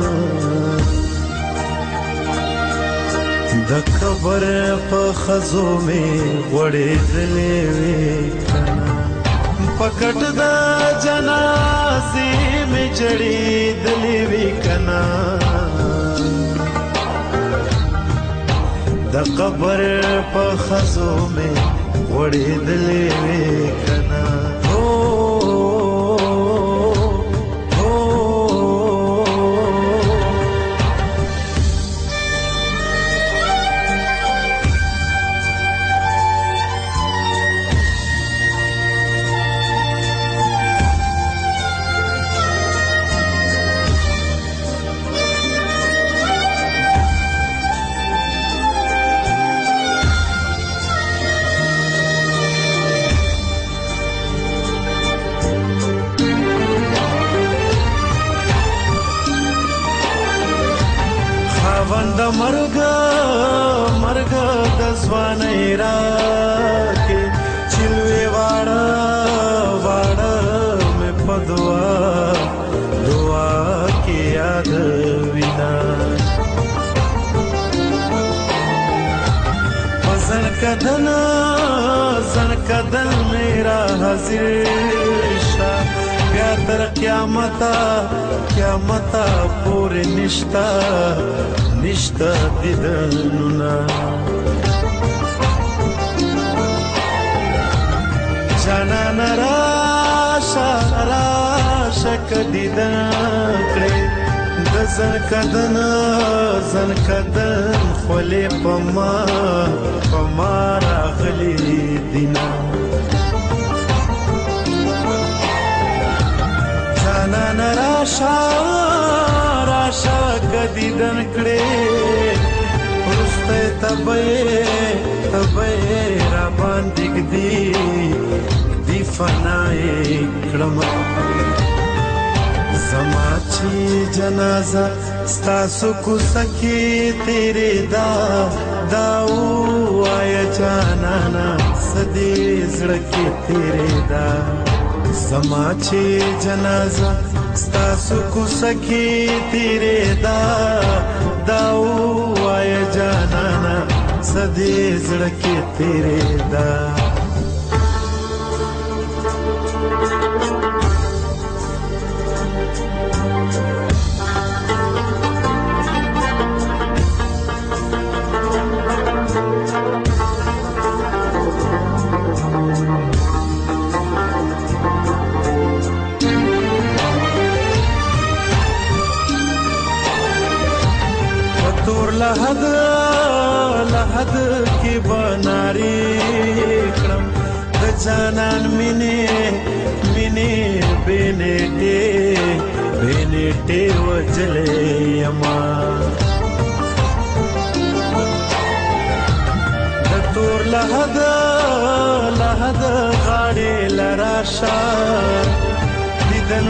د قبر په خزو مې وړې دلې وکنا پکټ دا جنازې مې جړې دلې وکنا د قبر په خزو مې وړې دلې وکنا مرګ د ځوانۍ راکې چلوي واړه مې په دعا کې یاد وینا زن کدل میرا حاضر شا پیار تر قیامتا قیامتا پورې نشتا نشتا دیدنونه جانان راشه راشه که دیدن کړې د زن کدن خولې په ما راغلي دینا جانان راشه راشه که دیدن کړې وروسته تبه را باندې ږدي دی فنای کړم زما چې جنازه ستاسو کوڅه کې تیرې دا ووایه جانانه څه دې زړه کې تیرې ده زما چې جنازه ستاسو کوڅه کې تیرې دا ووایه جانانه څه دې زړه کې تیرې ده لحد کی بناری کړم د جانان مینې بینټې وجلې یما د تور لحد غاړې لراشه دیدن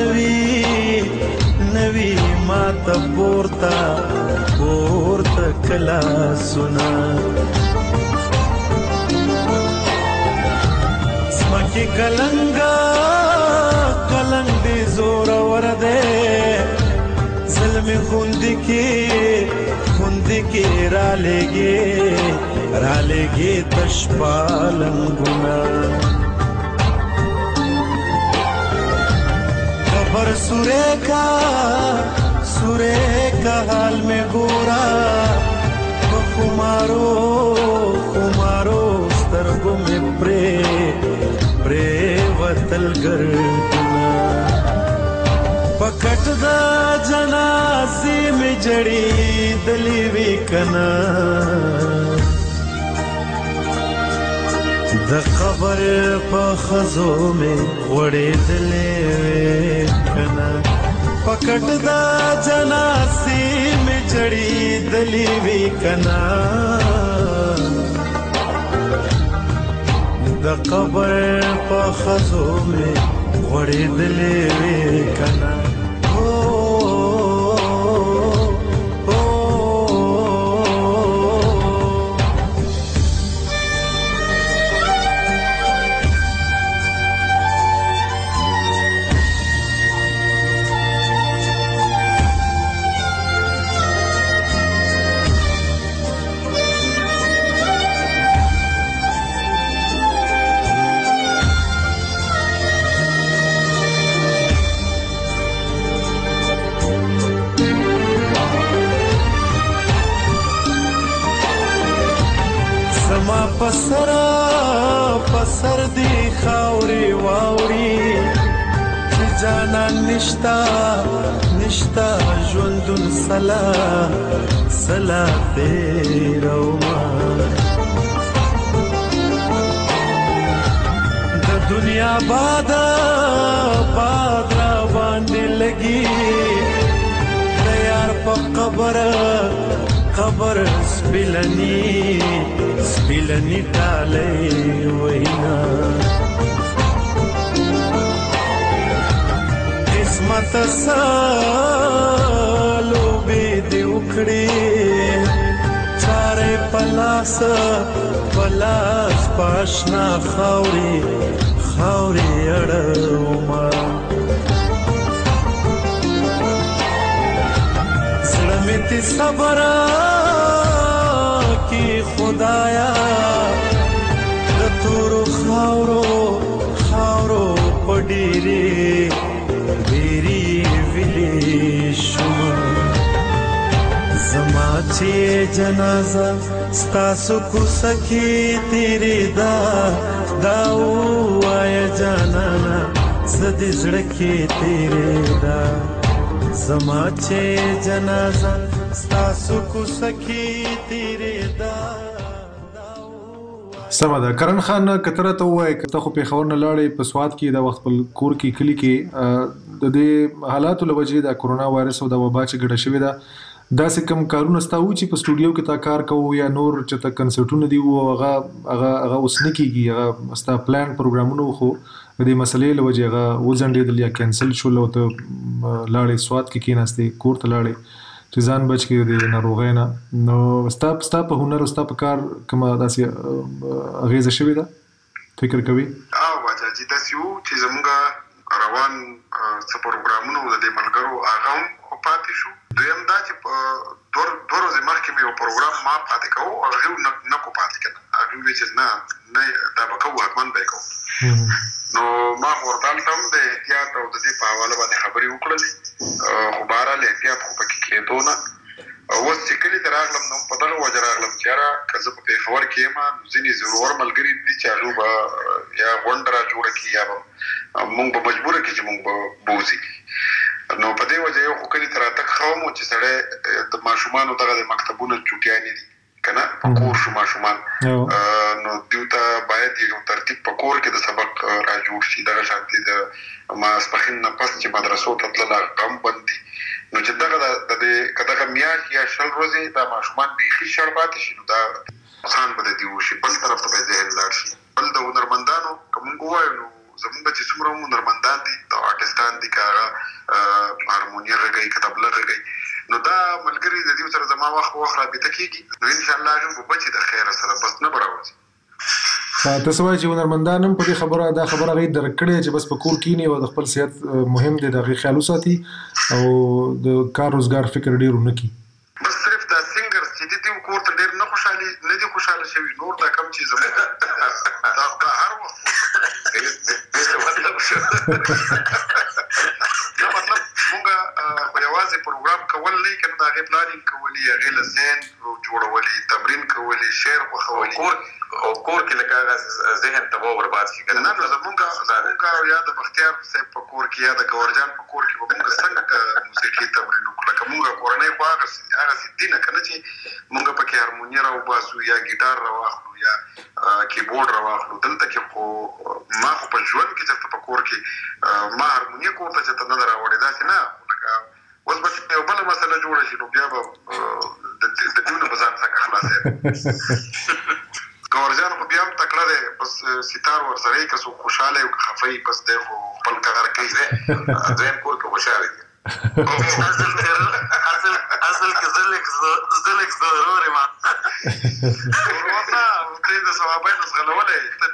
بنوي ما ته پورته کلا سنا سمکی کلنگ دی زور ورده ظلمی خوندی کی را لگی تشپالنگونا خبر سورے کا حال میں گورا خمارو سترگو میں پرے وطل گردنا پکٹ دا جنازی میں جڑی دلی وی کنا دا خبر پا خزو میں وڑے دلے وی کنا پکٹ دا جنازی میں جڑی دلی وی کنا دا قبر پا خزو میں غڑی دلی وی کنا پسر دی خاوری واوری چی جانا نشتا ژوندون سلا تیروما د دنیا باد را باندې لگی د یار په قبر سپیلنی ډالۍ وینا قسمت سالو به دی وکړي چارې پلاس پاشنا خاوري اړوما زړه مې تی صبر کی خدایا د تور خاورو پډيري چې جنازه ستاسو کو سکی تیری دا وایا جانانا زدی زړه کې تیری دا زما چې جنازه ستاسو کو سکی تیری دا. سمه ده. کرن خان کتره ته وای کته خو په خبر نه لاړې په سواد کې د وخت په کور کې کلی کې د دې حالاتو لوجې د کورونا وایرس او د وبا چې ګډه شوې ده دا سه کم کارونه ستاو چې په سټوډیو کې تا کار کوو یا نور چې تا کنسرټونه دی او هغه اوس نه کیږي هغه ستا پلان پروګرامونه خو د دې مسلې لوجې هغه وزنډېدل یا کینسل شول او ته لاړې سواد کې کېناستې کور ته لاړې چې ځان بچ کې د ناروغۍ نه نو ستا په هنر او ستا په کار کومه داسې اغیزه شوې ده فکر کوي؟ واجه چې داسې وو چې زموږ روان څه پروګرامونه د دې ملګرو هغه هم پاتې شو. دویم دا چې دوه ورځې مخکې مې یو پروګرام ما پاتې کوو او هغه نه کو پاتې کړه. هغه وی چې نه دا به کوو حتما به کوو. نو ما ورته تم د احتیاط او د دې په حواله باندې خبرې وکړلې خو بهرحال احتیاط خو پکې کېدو نه. اوس چې کلي ته راغلم نو په دغه وجه راغلم چې یاره که زه په پېښور کې یم ځینې ضرور ملګري دي چې هغوی به یا غونډه را جوړه کړي یا به مونږ به مجبوره کړي چې مونږ به بوځي. نو په دې وجه یو خو کلي ته راتګ ښه وم چې سړی د ماشومانو دغه د مکتبونو چوټیانې دي که نه په کور شو ماشومان نو دوی ته باید یو ترتیب په کور کې د سبق را جوړ شي. دغه شانتې د ماسپښین نه پس چې مدرسو ته تلل هغه هم بند دي. نو چې دغه که دغه میاشت یا 20 ورځې دا ماشومان بیخي شړ پاتې شي نو دا نقصان به د دې وشي. بل طرف ته به ذهن لاړ شي. بل د هنرمندانو که مونږ ووایو نو زمونږ چې څومره هنرمندان دي د آرټسټان دي که هغه هارمونیم غږوي که طبله غږوي نو دا ملګري د دې سره زما وخت رابطه کېږي نو انشاءالله هغه به بچي د خیره سره بس نه به راوځي. تاسو وایئ چې هنرمندان هم په دې دا خبره هغوی درک کړې چې بس په کور کښېني او د خپل صحت مهم دی د هغې خیال وساتي او د کار روزګار فکر ډېر ونه کړي. بس صرف دا سینګرز چې دي دوی کور ته ډېر نه دي خوشحاله شوي. نور دا کم چې زموږ دا هر وخت دا مطلب مونږ خو یوازې پروګرام کول نه که نه د هغې پلانینګ کولي هغې له ذهن جوړولي تمرین کولي شعر خوښولي او کور کې لکه هغه ذهن ته برباد شي. نه نو زمونږ یا د بختیار صاحب په کور کې یا د ګورجان په کور کې به مونږ څنګه موسیقي تمرین وکړو. لکه مونږ کورنۍ خو هغسې دي نه که نه چې مونږ پکې هارمونیم راوباسو یا ګیټار راواخلو یا کیبورډ راواخلو. دلته کې خو ما خو په ژوند کې چېرته په کور کې ما هارمونیم کور ته چېرته نه ده راوړې. داسې نه لکه اوس به یو بله مسله جوړه شي نو بیا به د دیو نه به ځان څنګه خلاصوي. ګورجان خو بیا هم تکړه دی بس ستار ورسره یې که څوک خوشحاله یو که خفه یي بس دی خو خپل کغر کوي. دویم کور کې خوشحاله دي اصل کې زه لږ ضرور یم ورور نه ته د ثوابینو ځغلولی ته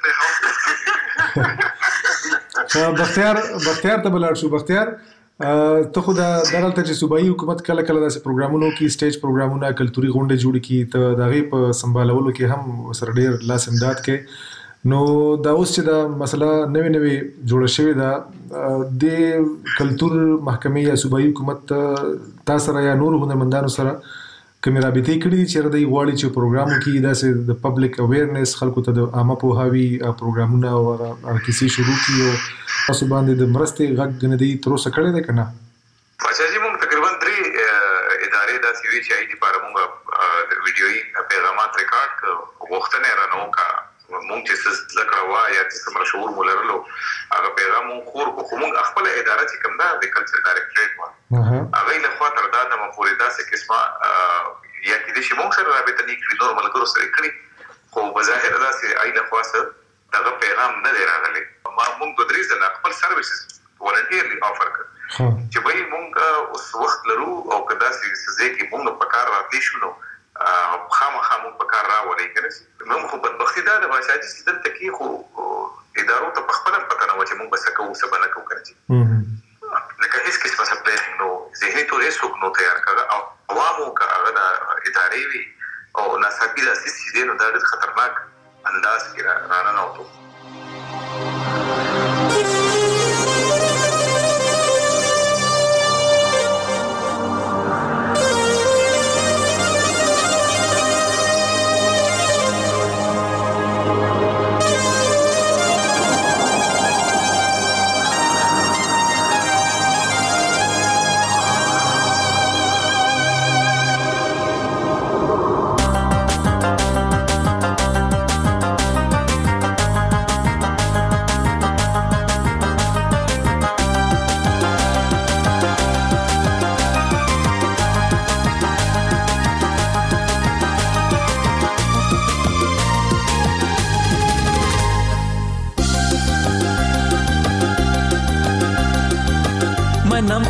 پېښور. بختیار ته به لاړ شو. بختیار ته خو دغلته چې صوبایي حکومت کله کله داسې پروګرامونو کې سټیج پروګرامونه کلتوري غونډې جوړې کړي ته د هغې په سمبالولو کې هم سره ډېر لاس امداد کوي. نو دا اوس چې دا مسله نوې جوړه شوې ده د کلتور محکمې یا صوبایي حکومت تا سره یا نورو هنرمندانو سره کومې رابطې کړي دي چې دوی غواړي چې پروګرام وکړي داسې د پبلک اویرنس خلکو ته د عامه پوهاوي پروګرامونه او کیسې شروع کړي او تاسو باندې د مرستې غږ نه دی تر اوسه کړی دی که نه؟ باچاجي مونږ تقریبا 3 ادارې داسې وي چې هغې دپاره مونږ د ویډیویي پیغامات ریکارډ کړو. غوښتنه یې رانه وکړه مونږ چې څه زده کړه وه یا څه مشهور مو لرلو هغه پیغام مونږ خور کړو. خو مونږ خپله اداره چې کوم ده د کلچر ډایرکټریټ وه هغوی له خوا تر دا دمه پورې داسې قسمه یا کېدای شي مونږ سره رابطه نه کړي نور ملګرو سره یې کړي خو بظاهر داسې هغوی له خوا څه دغه پیغام نه دی راغلی. مونږ 2-3 ځله خپل سروسز والنټیرلی آفر کړ چې بھائی مونږ اوس وخت لرو او که داسې څه ځای کې مونږ په کار راتلی شو نو خامخا مونږ په کار راولئ که نه. مونږ خو بدبختي دا ده باچاجي چې دلته کې خو ادارو ته په خپله پته نه وه چې مونږ به څه کوو څه به نه کوو که نه. لکه هېڅ قسمه څه پلانینګ نو ذهني طور هېڅوک نو تیار کړه. او عوامو که هغه د ادارې وي او ناڅاپي داسې چې دی نو دا ډېر خطرناک انداز کې راننوتو.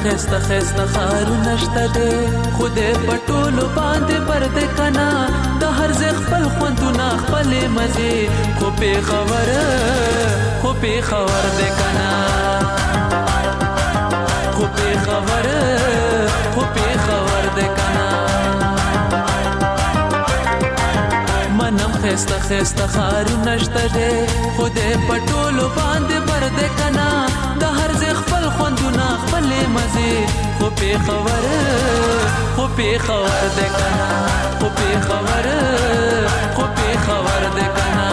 خسته خسته خارو نشته دے خوده پټولو باندې پرده کنا د هر ځای خپل خوندونه خپل مزه خو په خبر دے کنا خو په خبر دے کنا منم خسته خسته خارو نشته دے خوده پټولو باندې پرده کنا د هر ځای خپل خوندونه خپل مزه خو په خبر دے کنا خو په خبر دے کنا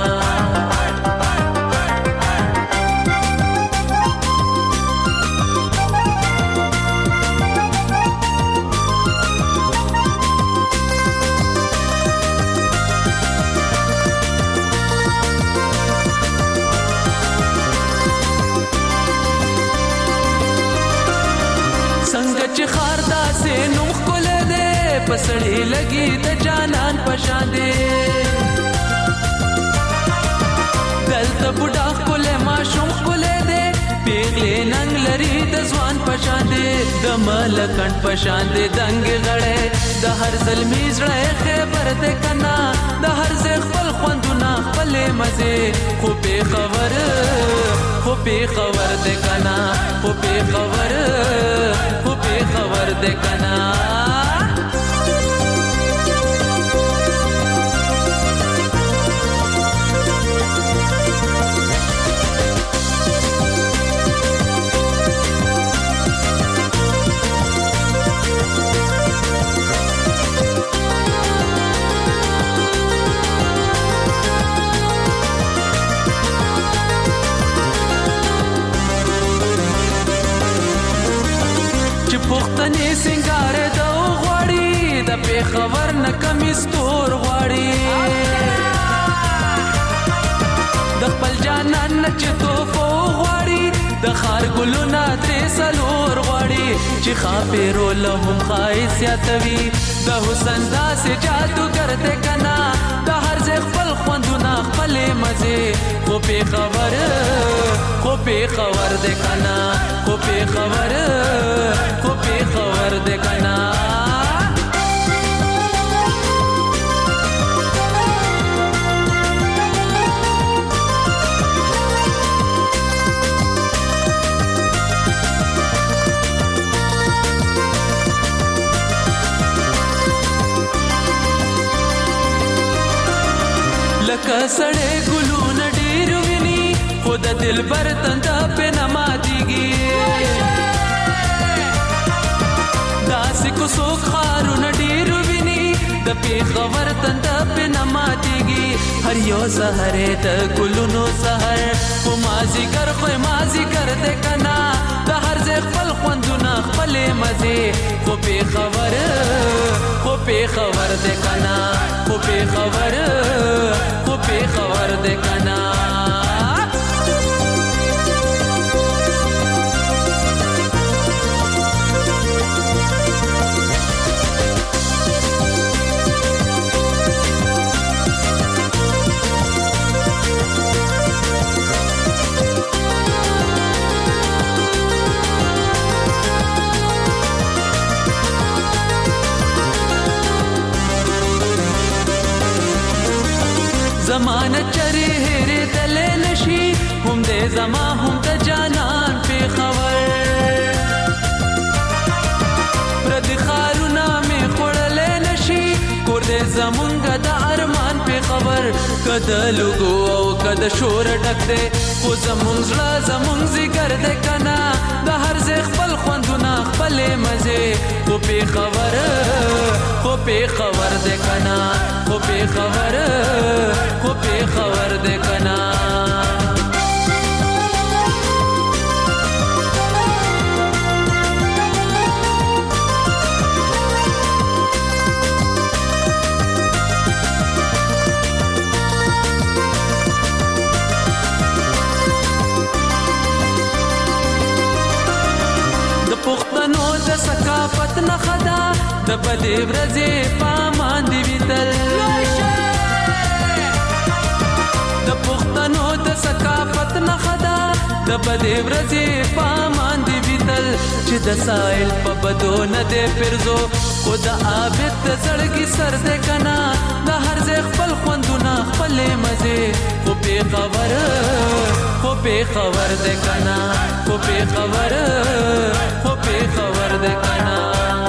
پسړی لګي د جانان پشان دے دلته بوډا کوله ماشوم کوله دے پیغلې ننګ لري د ځوان پشان دے د ملکن پشان دے دنګ غړې د هر زلمی زړه خبر دے کنا د هر ځای خپل خوندونه خپل مزه خو په خبر دے کنا خو په خبر دے کنا پختنې سنگار د غوړی د په خبر نه کمی ستور غوړی د خپل جانان چې توفو غوړی د خار ګلونه ترې سلور غوړی چې خاپېرو لهم خایسیاتوي د حسن داسې جادوګر دې کنا د هر ځای خپل خوندونه خپل مزه خو په خبر دې کنا خو په خبر دے کنا لکه سړې ګلونه ډېر ویني خو د دلبر تنده په نماتېږي داسې کو څوک خارونه ډېر ویني د پېښور تنده په نماتېږي هر یو سهر د ګلونو سهر خو مازیګر دې کنا د هر ځای خپل خوندونه خپل مزې خو پېښور دې کنا خو پېښور دې کنا زمانه چرې هېرې دلې نشي هم دې زما هم د جانان په خبر پردي خارونه مې خوړلې نشي کور دې زمونږ د ارمان په خبر کده لوګو او کده شور ډک دې خو زمونږ زړه زمونږ ذکر دې کنا د هر ځای خپل خوندونه خپل مزه خو په خبر دې کنا خو په خبر دې کنا د پښتنو د ثقافت نه خدا د بدې ورځې پامان دی ویتل د پښتنو د ثقافت نه خدا د بدې ورځې پامان دی ویتل لیدل چې د سایل په بدو نه دی پرزو خو د عابد د زړګي سر دی کنا د هر ځای خپل خوندونه خپلې مزې خو پې خبر دی کنا خو پې خبر دی کنا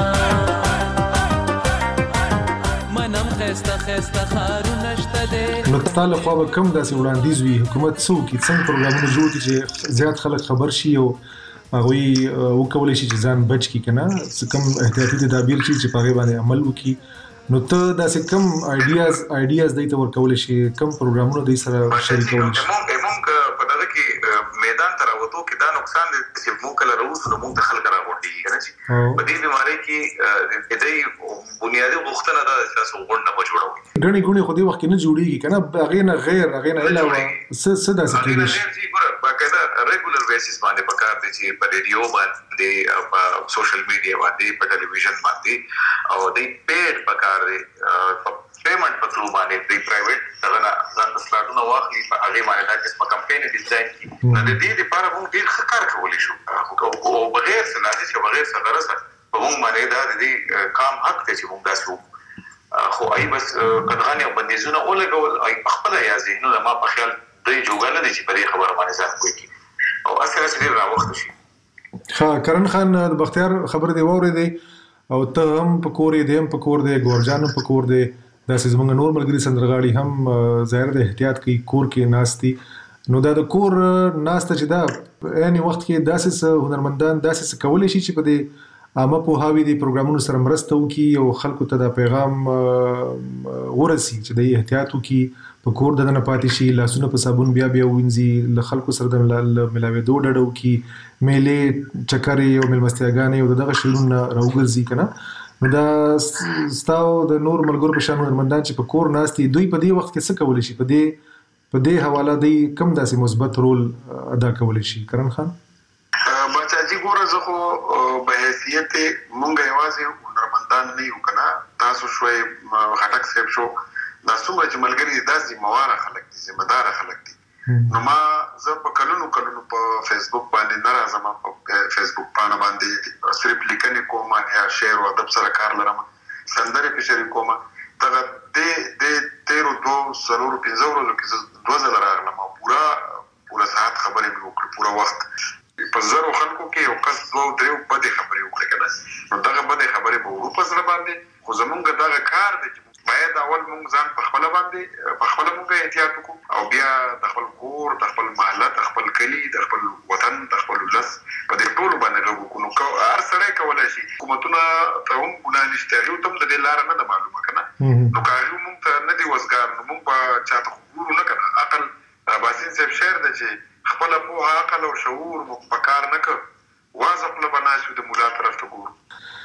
منم خسته خارونه شته دی. نو تاسو خو به کوم داسې وړاندیز وي حکومت څوک څنګه پروګرامونه جوړ کړي چې زیات خلک خبر شي او هغوی وکولی شي چې ځان بچ کړي که نه څه کوم احتیاطي تدابیر شي چې په هغې باندې عمل وکړي نو ته داسې کوم آیډیاز دوی ته ورکولی شي کوم پروګرامونه دوی سره شریکولی شي. موږ په دغه کې میدان ته راوتو کې دا نقصان دی چې موږ کله راوځو نو موږ د خلک راغونډېږي که نه چې په دې بیمارۍ کې د دوی بنیادي غوښتنه ده چې تاسو غونډه به جوړوئ. ګڼې ګوڼې خو دې وخت کې نه جوړېږي که نه هغې نه غیر هغې نه علاوه څه داسې کېدای شي. باقاعده ریګولر بیسس باندې پکار دی چې په ریډیو باندې په سوشل میډیا باندې په ټلویزیون باندې او د پیډ پکار دی پیمنٹ په ترو باندې د پرایویټ دغه ځان د سلاټونو واخلي په هغې باندې دا قسمه کمپین ډیزاین کړي نو د دې لپاره موږ ډېر ښه کار کولی شو او بغیر څه لازم چې بغیر څه غرضه په موږ باندې دا د دې کام حق دی چې موږ داسې وکړو خو ای بس قدغانې او بندیزونه ولګول ای خپله یا ذهنونه ما په خیال دوی جوګه نه دی چې په دې خبره باندې ځان پوه کړي او هسې ډېر راوخته شي. ښه کرن خان د بختیار خبرې دې واورېدې او ته هم په کور یې دی هم په کور دی ګورجان هم په کور دی داسې زموږ نور ملګري سندرغاړي هم ظاهر د احتیاط کوي کور کې ناست دي نو دا د کور ناسته چې دا په عین وخت کې داسې هنرمندان داسې څه کولی شي چې په دې عامه پوهاوي د پروګرامونو سره مرسته وکړي او خلکو ته دا پیغام ورسي چې د احتیاط وکړي په کور دننه پاتې شي لاسونه په صابون بیا ووینځي له خلکو سره د ملاوېدو ډډه وکړي میلې چکرې او میلمستیاګانې او دغه شیانونه راوګرځي که نه نو دا ستاسو د نور ملګرو په شان هنرمندان چې په کور ناست دي دوی په دې وخت کې څه کولی شي په دې حواله دوی کوم داسې مثبت رول ادا کولی شي. کرن خان بچاجي ګوره زه خو په حیثیت مونږ یوازې هنرمندان نه یو که نه تاسو شوی خټک صاحب شو دا څومره چې ملګري دي دا ذمهواره خلک دي ذمهداره خلک دي نو ما زه په کلونو په فیسبوک باندې نه راځم په فیسبوک پاڼه باندې صرف لیکنې کوم یا شعر او ادب سره کار لرم سندرې پې شریکوم دغه د 13-15 ورځو کې زه 2 ځله راغلم او پوره ساعت خبرې مې وکړې پوره وخت په زرو خلکو کې یو کس 2-3 بدې خبرې وکړې که نه نو دغه بدې خبرې به ورو په زړه باندې خو زمونږ دغه کار دی چې باید اول مونږ ځان په خپله باندې په خپله مونږ احتیاط وکړو او بیا د خپل کور د خپل محله د خپل کلي د خپل وطن د خپل ولس په دې ټولو باندې غږ وکړو نو هر سړی کولی شي حکومتونه ته هم ګناه نشته هغوی ته هم د دې لاره نه ده معلومه که نه نو که هغوی مونږ ته نه دي وزګار نو مونږ به چا ته خو ګورو نه که نه عقل باسین صاحب شعر ده چې خپله پوهه عقل او شعور مونږ په کار نه کړ وازه خوله به ناست یو د ملا طرف ته ګورو.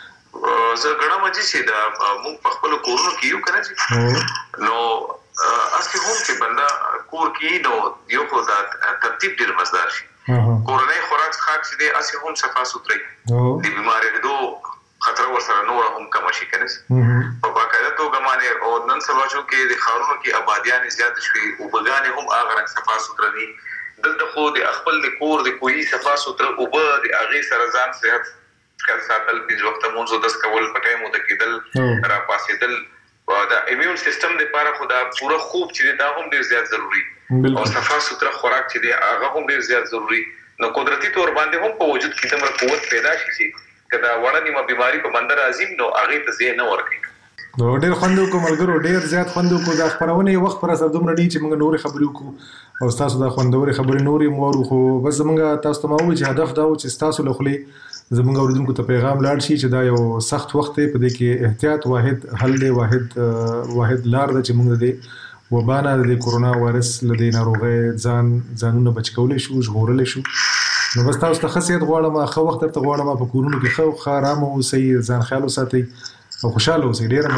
زه ګڼم چې دا موږ په خپلو کورونو کې یو که نه چې نو اصلي هم چې بنده کور کې نو یو خو دا ترتیب ډېر مزدار شي کورنۍ خوراک څښاک چې دی اصلي هم صفا سوتري د بیمارېدو خطر ورسره نوره هم کمه شي که نه په باقاعده توګه باندې او نن سبا شو کې د ښارونو کې آبادیانې زیاتې شوې اوبهګانې هم هغه رنګ صفا سوتره دي دلته خو د خپل د کور د کوهي صفا سوتره اوبه د هغې سره ځان صحت ساتل پنځه وخته مونځ او دس کول په ټایم وده کېدل راپاسېدل د ایمیون سیستم دپاره خو دا پوره خوب چې دی دا هم ډېر زیات ضروري او صفا سوتره خوراک چې دی هغه هم ډېر زیات ضروري نو قدرتي طور باندې هم په وجود کې دومره قوت پیدا شي چې که دا وړه نیمه بیماري په بنده راځي نو هغې ته ځای نه ورکوي. نو ډېر خوند وکړو ملګرو ډېر زیات خوند وکړو دا خپرونې وخت پر سره دومره ډېر چې موږ نورې خبرې وکړو او ستاسو دا خوندورې خبرې نورې هم واورو خو بس زموږ تاسو ته ما وویل چې هدف دا و چې ستاسو له خولې زموږ اورېدونکو ته پیغام لاړ شي چې دا یو سخت وخت دی په دې کې احتیاط واحد حل دی واحد لار ده چې موږ د دې وبا نه د کرونا وایرس له دې ناروغۍ ځانونه بچ کولی شو ژغورلی شو نو بس تاسو ته ښه صحت غواړم ښه وخت درته غواړم په کورونو کې ښه ارامه اوسئ ځان خیال وساتئ او خوشحاله اوسئ. ډېره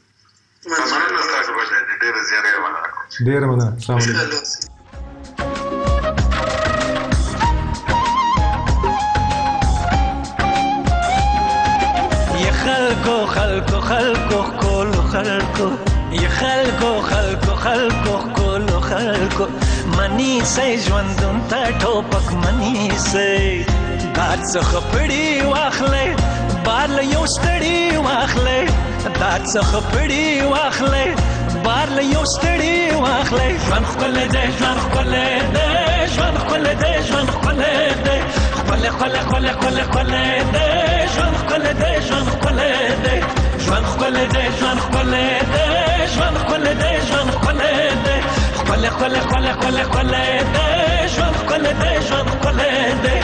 مننه ډېره مننه السلام علیکم. خلکو کولو خلکو یا خلکو کولو خلکو منی سي ژوندون ته ټوپک منی سي داد څخه پړی واخلې بار له یو ستړي واخلې داد څخه پړی واخلې بار له یو ستړي واخلې ژوند ښکلی دی ژوند ښکلی دی ژوند ښکلی دی ژوند ښکلی دی ښکلی ښکلی ښکلی ښکلی ښکلی دی ژوند ښکلی دی ژوند ښکلی دی ژوند ښکلی دی ژوند ښکلی دی ژوند ښکلی دی ژوند ښکلی دی ښکلی ښکلی ښکلی ښکلی ښکلی دی ژوند ښکلی دی ژوند ښکلی دی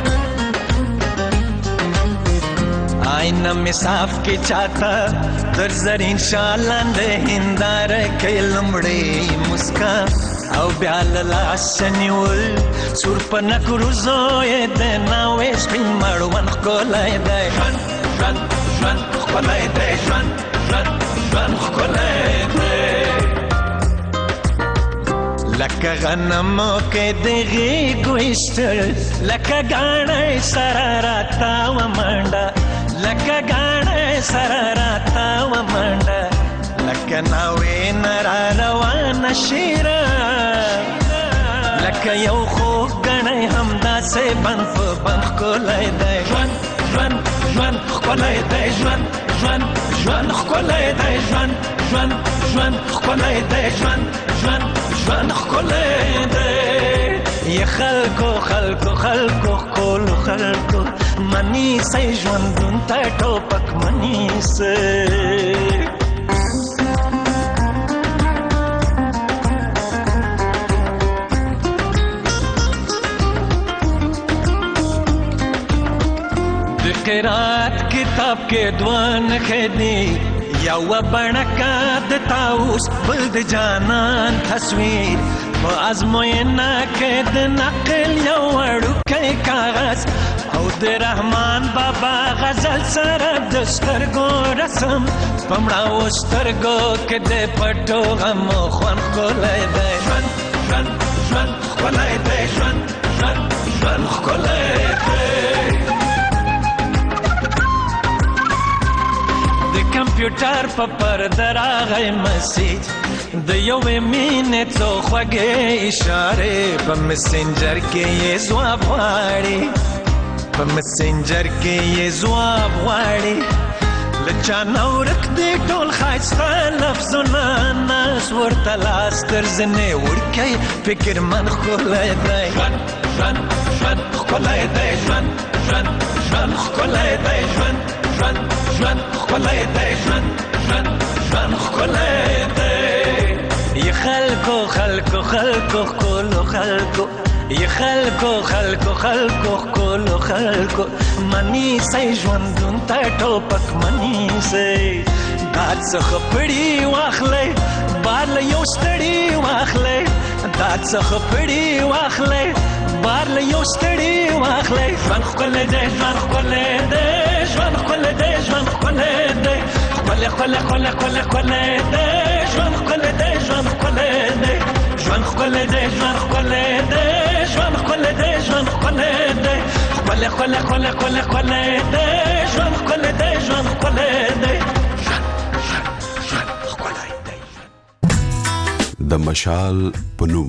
آئینه می صاف کې چاته در زرین شالاندې هنداره کې لمړې مسکا او بیا له لاسه نیول سور په نکرو زوی د ناوې سپین مړوند ښکلی دی ژوند ژوند ژوند ښکلی دی ژوند ژوند ژوند ښکلی دی لکه غنمو کې د غېږو ایستل لکه ګاڼۍ سره راتاوه منډه لکه ګاڼۍ سره راتاوه منډه لکه ناوې نه را روانه شیره لکه یو خوږ ګڼۍ همداسې بند په بند ښکلی دی ژوند ژوند ژوند ښکلی دی ژوند ژوند ژوند ښکلی دی ژوند ژوند ژوند ښکلی دی ژوند ژوند ژوند ښکلی دی یې خلکو خلکو خلکو ښکلو خلکو منیسئ ژوندون ته ټوپک منیسئ د قرات کتاب کې دوه نښې دي یوه بڼکه د طاووس بل د جانان تصویر په ازموینه کې د نقل یو وړوکی کاغذ او د رحمان بابا غزل سره د سترګو رسم په مړاوو سترګو کې د پټو غمو خوند ښکلی دی ژوند ژوند ژوند ښکلی دی ژوند ژوند ژوند ښکلی دی د کمپیوټر په پرده راغی مسیج د یوې مینې څو خوږې اشارې په مسنجر کې یې ځواب غواړي په مسنجر کې یې ځواب غواړي له چا نه ورک دی ټول ښایسته لفظونه ناس ورته لاس تر زنې وړکی فکرمند ښکلی دی ژوند ژوند ژوند ښکلی دی ژوند ژوند ژوند ښکلی دی ژوند ژوند ژوند ښکلی دی ژوند ژوند ژوند ښکلی دی یې خلکو خلکو خلکو ښکلو خلکو یې خلکو خلکو خلکو ښکلو خلکو منیسئ ژوندون ته ټوپک منیسئ داد څخه پړي واخلئ بار له یو ستړي واخلئ داد څخه پړي واخلئ بار له یو ستړي واخلئ ژوند ښکلی دی ژوند ښکلی دی ژوند ښکلی دی ژوند ښکلی دی ښکلی ښکلی ښکلی ښکلی ښکلی دی ژوند ښکلی دی ژوند ښکلی دی ژوند ښکلی دی ژوند ښکلی دی ژوند ښکلی دی ژوند ښکلی دی ښکلی ښکلی ښکلی ښکلی ښکلی دی ژوند ښکلی دی ژوند ښکلی دی ژوند ښکلی دی د مشال په نوم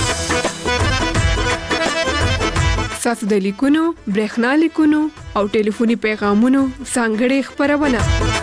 ستاسو د لیکونو برېښنا لیکونو او ټلیفوني پیغامونو ځانګړې خپرونه